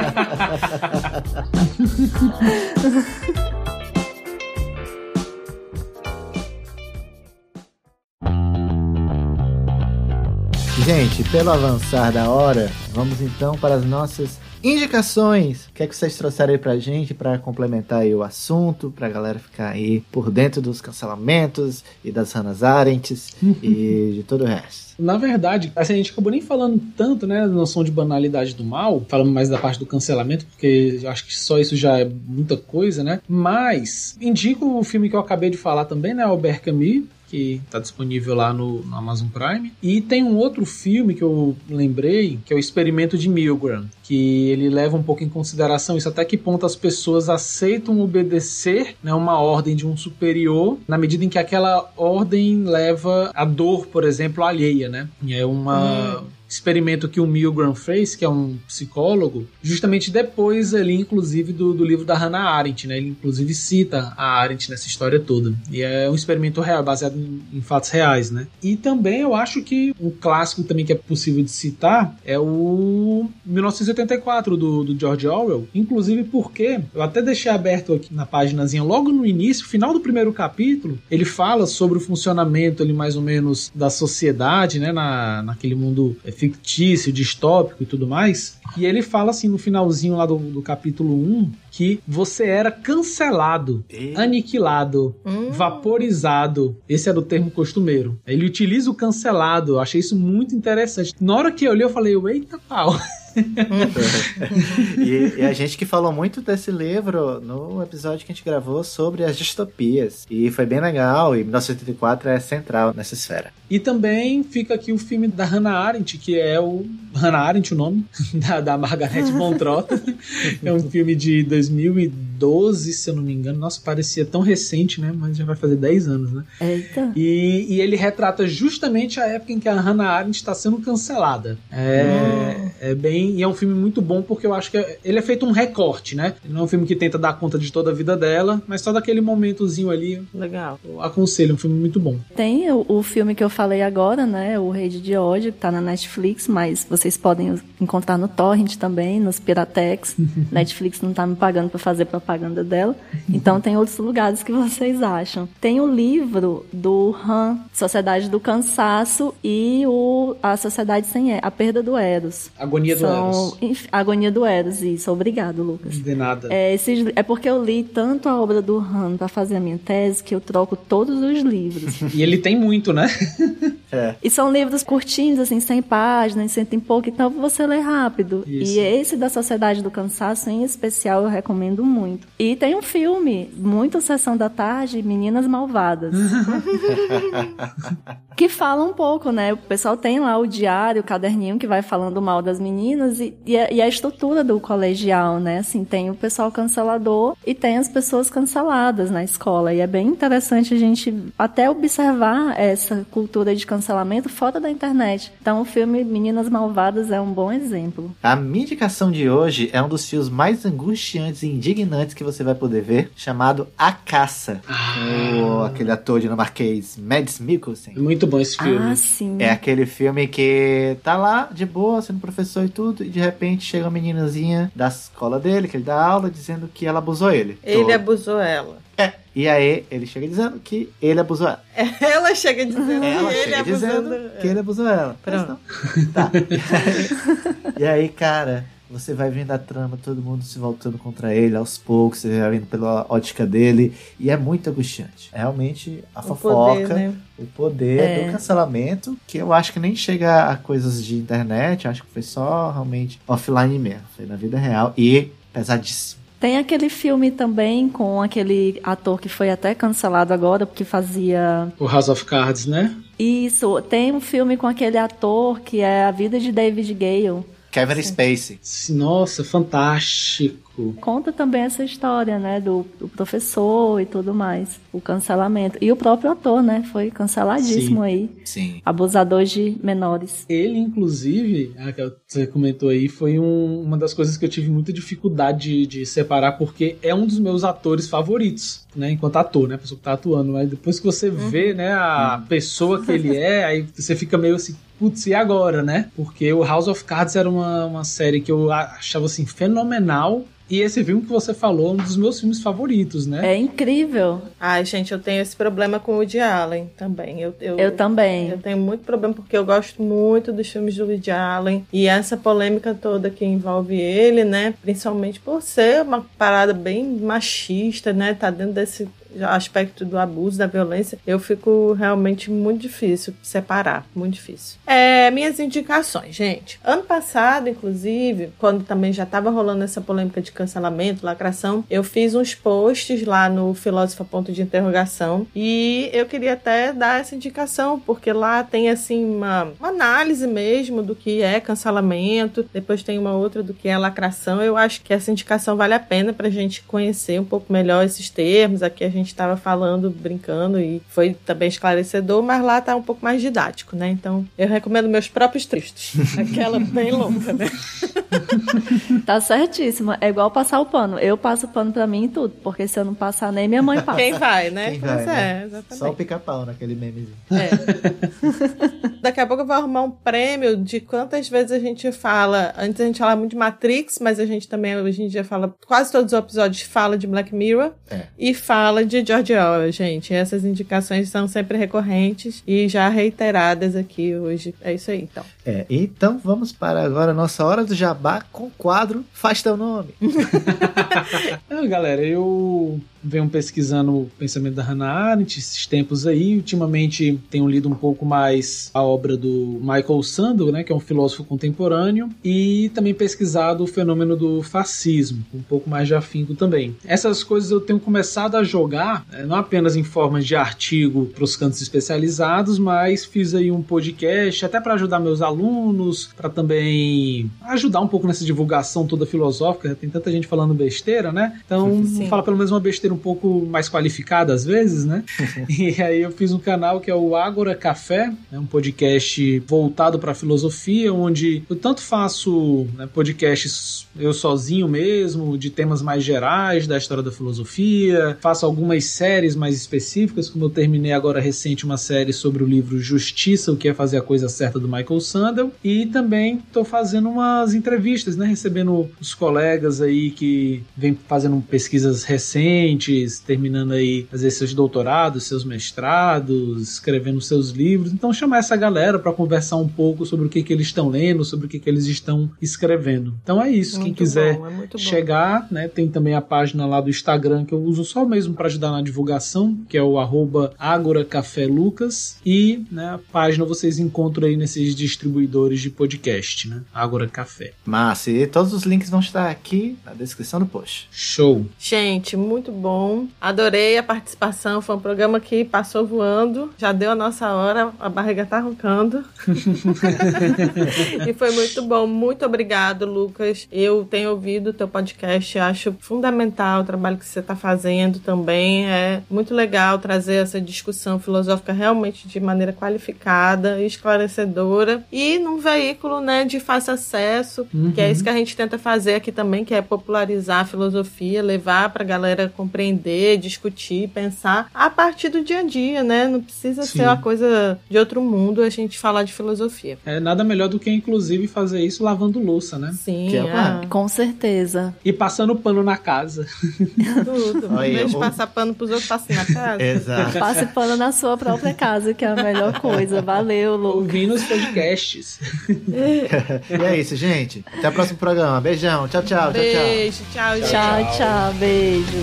Speaker 1: Gente, pelo avançar da hora, vamos então para as nossas indicações. O que é que vocês trouxeram aí pra gente para complementar aí o assunto, pra galera ficar aí por dentro dos cancelamentos e das Hannah Arendts e de todo o resto?
Speaker 4: Na verdade, assim, a gente acabou nem falando tanto, né, da noção de banalidade do mal, falando mais da parte do cancelamento, porque eu acho que só isso já é muita coisa, né? Mas indico o filme que eu acabei de falar também, né, Albert Camus, que está disponível lá no Amazon Prime. E tem um outro filme que eu lembrei, que é o Experimento de Milgram, que ele leva um pouco em consideração isso, até que ponto as pessoas aceitam obedecer, né, uma ordem de um superior, na medida em que aquela ordem leva a dor, por exemplo, alheia, né? E é uma... experimento que o Milgram fez, que é um psicólogo, justamente depois ali, inclusive, do livro da Hannah Arendt, né? Ele, inclusive, cita a Arendt nessa história toda. E é um experimento real, baseado em fatos reais, né? E também eu acho que um clássico também que é possível de citar é o 1984, do George Orwell. Inclusive porque, eu até deixei aberto aqui na paginazinha, logo no início, final do primeiro capítulo, ele fala sobre o funcionamento ali, mais ou menos, da sociedade, né? Naquele mundo fictício, distópico e tudo mais. E ele fala assim no finalzinho lá do capítulo 1 que você era cancelado, aniquilado, vaporizado. Esse era o termo costumeiro. Ele utiliza o cancelado. Eu achei isso muito interessante. Na hora que eu olhei, eu falei, eita pau.
Speaker 1: E a gente que falou muito desse livro no episódio que a gente gravou sobre as distopias. E foi bem legal, e 1984 é central nessa esfera.
Speaker 4: E também fica aqui o filme da Hannah Arendt, que é o... Hannah Arendt, o nome, da Margaret von Trotta. É um filme de 2010, 2012, se eu não me engano. Nossa, parecia tão recente, né? Mas já vai fazer 10 anos, né?
Speaker 2: Eita.
Speaker 4: E ele retrata justamente a época em que a Hannah Arendt está sendo cancelada. E é um filme muito bom porque eu acho que ele é feito um recorte, né? Ele não é um filme que tenta dar conta de toda a vida dela, mas só daquele momentozinho ali.
Speaker 3: Legal.
Speaker 4: Eu aconselho, é um filme muito bom.
Speaker 2: Tem o filme que eu falei agora, né? O Rede de Ódio, que tá na Netflix, mas vocês podem encontrar no Torrent também, nos Piratex. Netflix não tá me pagando pra fazer propaganda dela. Então tem outros lugares que vocês acham. Tem o livro do Han, Sociedade do Cansaço, e a Sociedade Sem A Perda do Eros.
Speaker 4: Agonia do Eros.
Speaker 2: Agonia do Eros, isso. Obrigado, Lucas.
Speaker 4: De nada.
Speaker 2: É porque eu li tanto a obra do Han pra fazer a minha tese que eu troco todos os livros.
Speaker 4: E ele tem muito, né?
Speaker 2: E são livros curtinhos, assim, 100 páginas, 100 e pouco, então você lê rápido. Isso. E esse da Sociedade do Cansaço, em especial, eu recomendo muito. E tem um filme, muito Sessão da Tarde, Meninas Malvadas. Que fala um pouco, né? O pessoal tem lá o diário, o caderninho que vai falando mal das meninas e a estrutura do colegial, né? Assim, tem o pessoal cancelador e tem as pessoas canceladas na escola. E é bem interessante a gente até observar essa cultura de cancelamento fora da internet. Então o filme Meninas Malvadas é um bom exemplo.
Speaker 1: A minha indicação de hoje é um dos filmes mais angustiantes e indignantes que você vai poder ver, chamado A Caça. Aquele ator dinamarquês, Mads Mikkelsen.
Speaker 4: Muito bom esse filme.
Speaker 2: Ah, sim.
Speaker 1: É aquele filme que tá lá, de boa, sendo professor e tudo, e de repente chega uma meninazinha da escola dele, que ele dá aula, dizendo que ela abusou ele.
Speaker 3: Ele abusou ela.
Speaker 1: E aí ele chega dizendo que ele abusou ela.
Speaker 3: Ela chega dizendo
Speaker 1: que ele abusou ela.
Speaker 3: Pronto.
Speaker 1: Tá. E aí, cara, você vai vendo a trama, todo mundo se voltando contra ele aos poucos, você vai vendo pela ótica dele, e é muito angustiante. Realmente a fofoca,
Speaker 3: né?
Speaker 1: o poder do cancelamento, que eu acho que nem chega a coisas de internet, acho que foi só realmente offline mesmo, foi na vida real e pesadíssimo.
Speaker 2: Tem aquele filme também com aquele ator que foi até cancelado agora, porque fazia...
Speaker 4: O House of Cards, né?
Speaker 2: Isso, tem um filme com aquele ator que é A Vida de David Gale.
Speaker 1: Kevin Spacey.
Speaker 4: Nossa, fantástico.
Speaker 2: Conta também essa história, né, do professor e tudo mais, o cancelamento. E o próprio ator, né, foi canceladíssimo. Sim. Aí.
Speaker 1: Sim.
Speaker 2: Abusador de menores.
Speaker 4: Ele, inclusive, que você comentou aí, foi uma das coisas que eu tive muita dificuldade de separar, porque é um dos meus atores favoritos, né, enquanto ator, né, a pessoa que tá atuando. Mas depois que você vê, né, a pessoa que ele é, aí você fica meio assim, putz, e agora, né? Porque o House of Cards era uma série que eu achava, assim, fenomenal. E esse filme que você falou é um dos meus filmes favoritos, né?
Speaker 2: É incrível.
Speaker 3: Ai, gente, eu tenho esse problema com o Woody Allen também. Eu
Speaker 2: também.
Speaker 3: Eu tenho muito problema porque eu gosto muito dos filmes do Woody Allen. E essa polêmica toda que envolve ele, né? Principalmente por ser uma parada bem machista, né? Tá dentro desse aspecto do abuso, da violência, eu fico realmente muito difícil separar, muito difícil. Minhas indicações, gente. Ano passado, inclusive, quando também já estava rolando essa polêmica de cancelamento, lacração, eu fiz uns posts lá no Filósofa Ponto de Interrogação e eu queria até dar essa indicação, porque lá tem assim uma análise mesmo do que é cancelamento, depois tem uma outra do que é lacração. Eu acho que essa indicação vale a pena pra gente conhecer um pouco melhor esses termos. Aqui a gente estava falando, brincando, e foi também esclarecedor, mas lá tá um pouco mais didático, né? Então, eu recomendo meus próprios textos. Aquela bem longa, né?
Speaker 2: Tá certíssima. É igual passar o pano. Eu passo o pano pra mim e tudo, porque se eu não passar, nem minha mãe passa.
Speaker 3: Quem vai, né?
Speaker 1: Quem vai, né?
Speaker 3: Exatamente.
Speaker 1: Só o pica-pau naquele memezinho.
Speaker 3: Daqui a pouco eu vou arrumar um prêmio de quantas vezes a gente fala. Antes a gente falava muito de Matrix, mas a gente também hoje em dia fala, quase todos os episódios fala de Black Mirror e fala de George Orwell, gente. Essas indicações são sempre recorrentes e já reiteradas aqui hoje. É isso aí, então.
Speaker 1: Então vamos para agora a nossa Hora do Jabá com o quadro Faz Teu Nome.
Speaker 4: Galera, eu venho pesquisando o pensamento da Hannah Arendt esses tempos aí. Ultimamente tenho lido um pouco mais a obra do Michael Sandel, né, que é um filósofo contemporâneo, e também pesquisado o fenômeno do fascismo, um pouco mais de afinco também. Essas coisas eu tenho começado a jogar, não apenas em forma de artigo para os cantos especializados, mas fiz aí um podcast até para ajudar meus alunos, para também ajudar um pouco nessa divulgação toda filosófica. Tem tanta gente falando besteira, né? Então, fala pelo menos uma besteira um pouco mais qualificada às vezes, né? E aí eu fiz um canal que é o Ágora Café, né? Um podcast voltado para filosofia, onde eu tanto faço, né, podcasts eu sozinho mesmo, de temas mais gerais da história da filosofia, faço algumas séries mais específicas, como eu terminei agora recente uma série sobre o livro Justiça, o que é fazer a coisa certa, do Michael Sandel, e também estou fazendo umas entrevistas, né, recebendo os colegas aí que vêm fazendo pesquisas recentes, terminando aí às vezes seus doutorados, seus mestrados, escrevendo seus livros. Então chamar essa galera para conversar um pouco sobre o que eles estão lendo, sobre o que eles estão escrevendo. Então é isso, quem quiser chegar, né, tem também a página lá do Instagram que eu uso só mesmo para ajudar na divulgação, que é o @AgoraCaféLucas, e, né, a página vocês encontram aí nesses distribuidores de podcast, né, Ágora Café.
Speaker 1: Massa, e todos os links vão estar aqui na descrição do post.
Speaker 4: Show!
Speaker 3: Gente, muito bom. Adorei a participação. Foi um programa que passou voando. Já deu a nossa hora. A barriga tá roncando. E foi muito bom. Muito obrigado, Lucas. Eu tenho ouvido o teu podcast. Acho fundamental o trabalho que você tá fazendo também. É muito legal trazer essa discussão filosófica realmente de maneira qualificada, esclarecedora e num veículo, né, de fácil acesso, que é isso que a gente tenta fazer aqui também, que é popularizar a filosofia, levar pra galera compreender, discutir, pensar a partir do dia a dia, né? Não precisa ser uma coisa de outro mundo a gente falar de filosofia.
Speaker 4: É nada melhor do que, inclusive, fazer isso lavando louça, né?
Speaker 3: Sim,
Speaker 2: com certeza.
Speaker 4: E passando pano na casa.
Speaker 3: Tudo. Em vez de passar pano pros outros, passe na casa.
Speaker 1: Exato.
Speaker 2: Passe pano na sua própria casa, que é a melhor coisa. Valeu, Lucas.
Speaker 4: Ouvindo os podcasts.
Speaker 1: E é isso, gente. Até o próximo programa. Beijão. Tchau, tchau.
Speaker 3: Beijo, tchau, gente.
Speaker 2: Tchau, tchau. Beijo.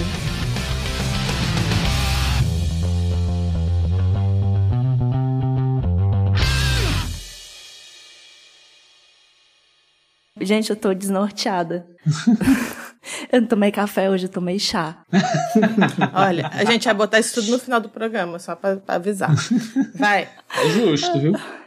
Speaker 2: Gente, eu tô desnorteada. Eu não tomei café hoje, eu tomei chá.
Speaker 3: Olha, a gente vai botar isso tudo no final do programa, só pra avisar. Vai.
Speaker 4: É justo, viu?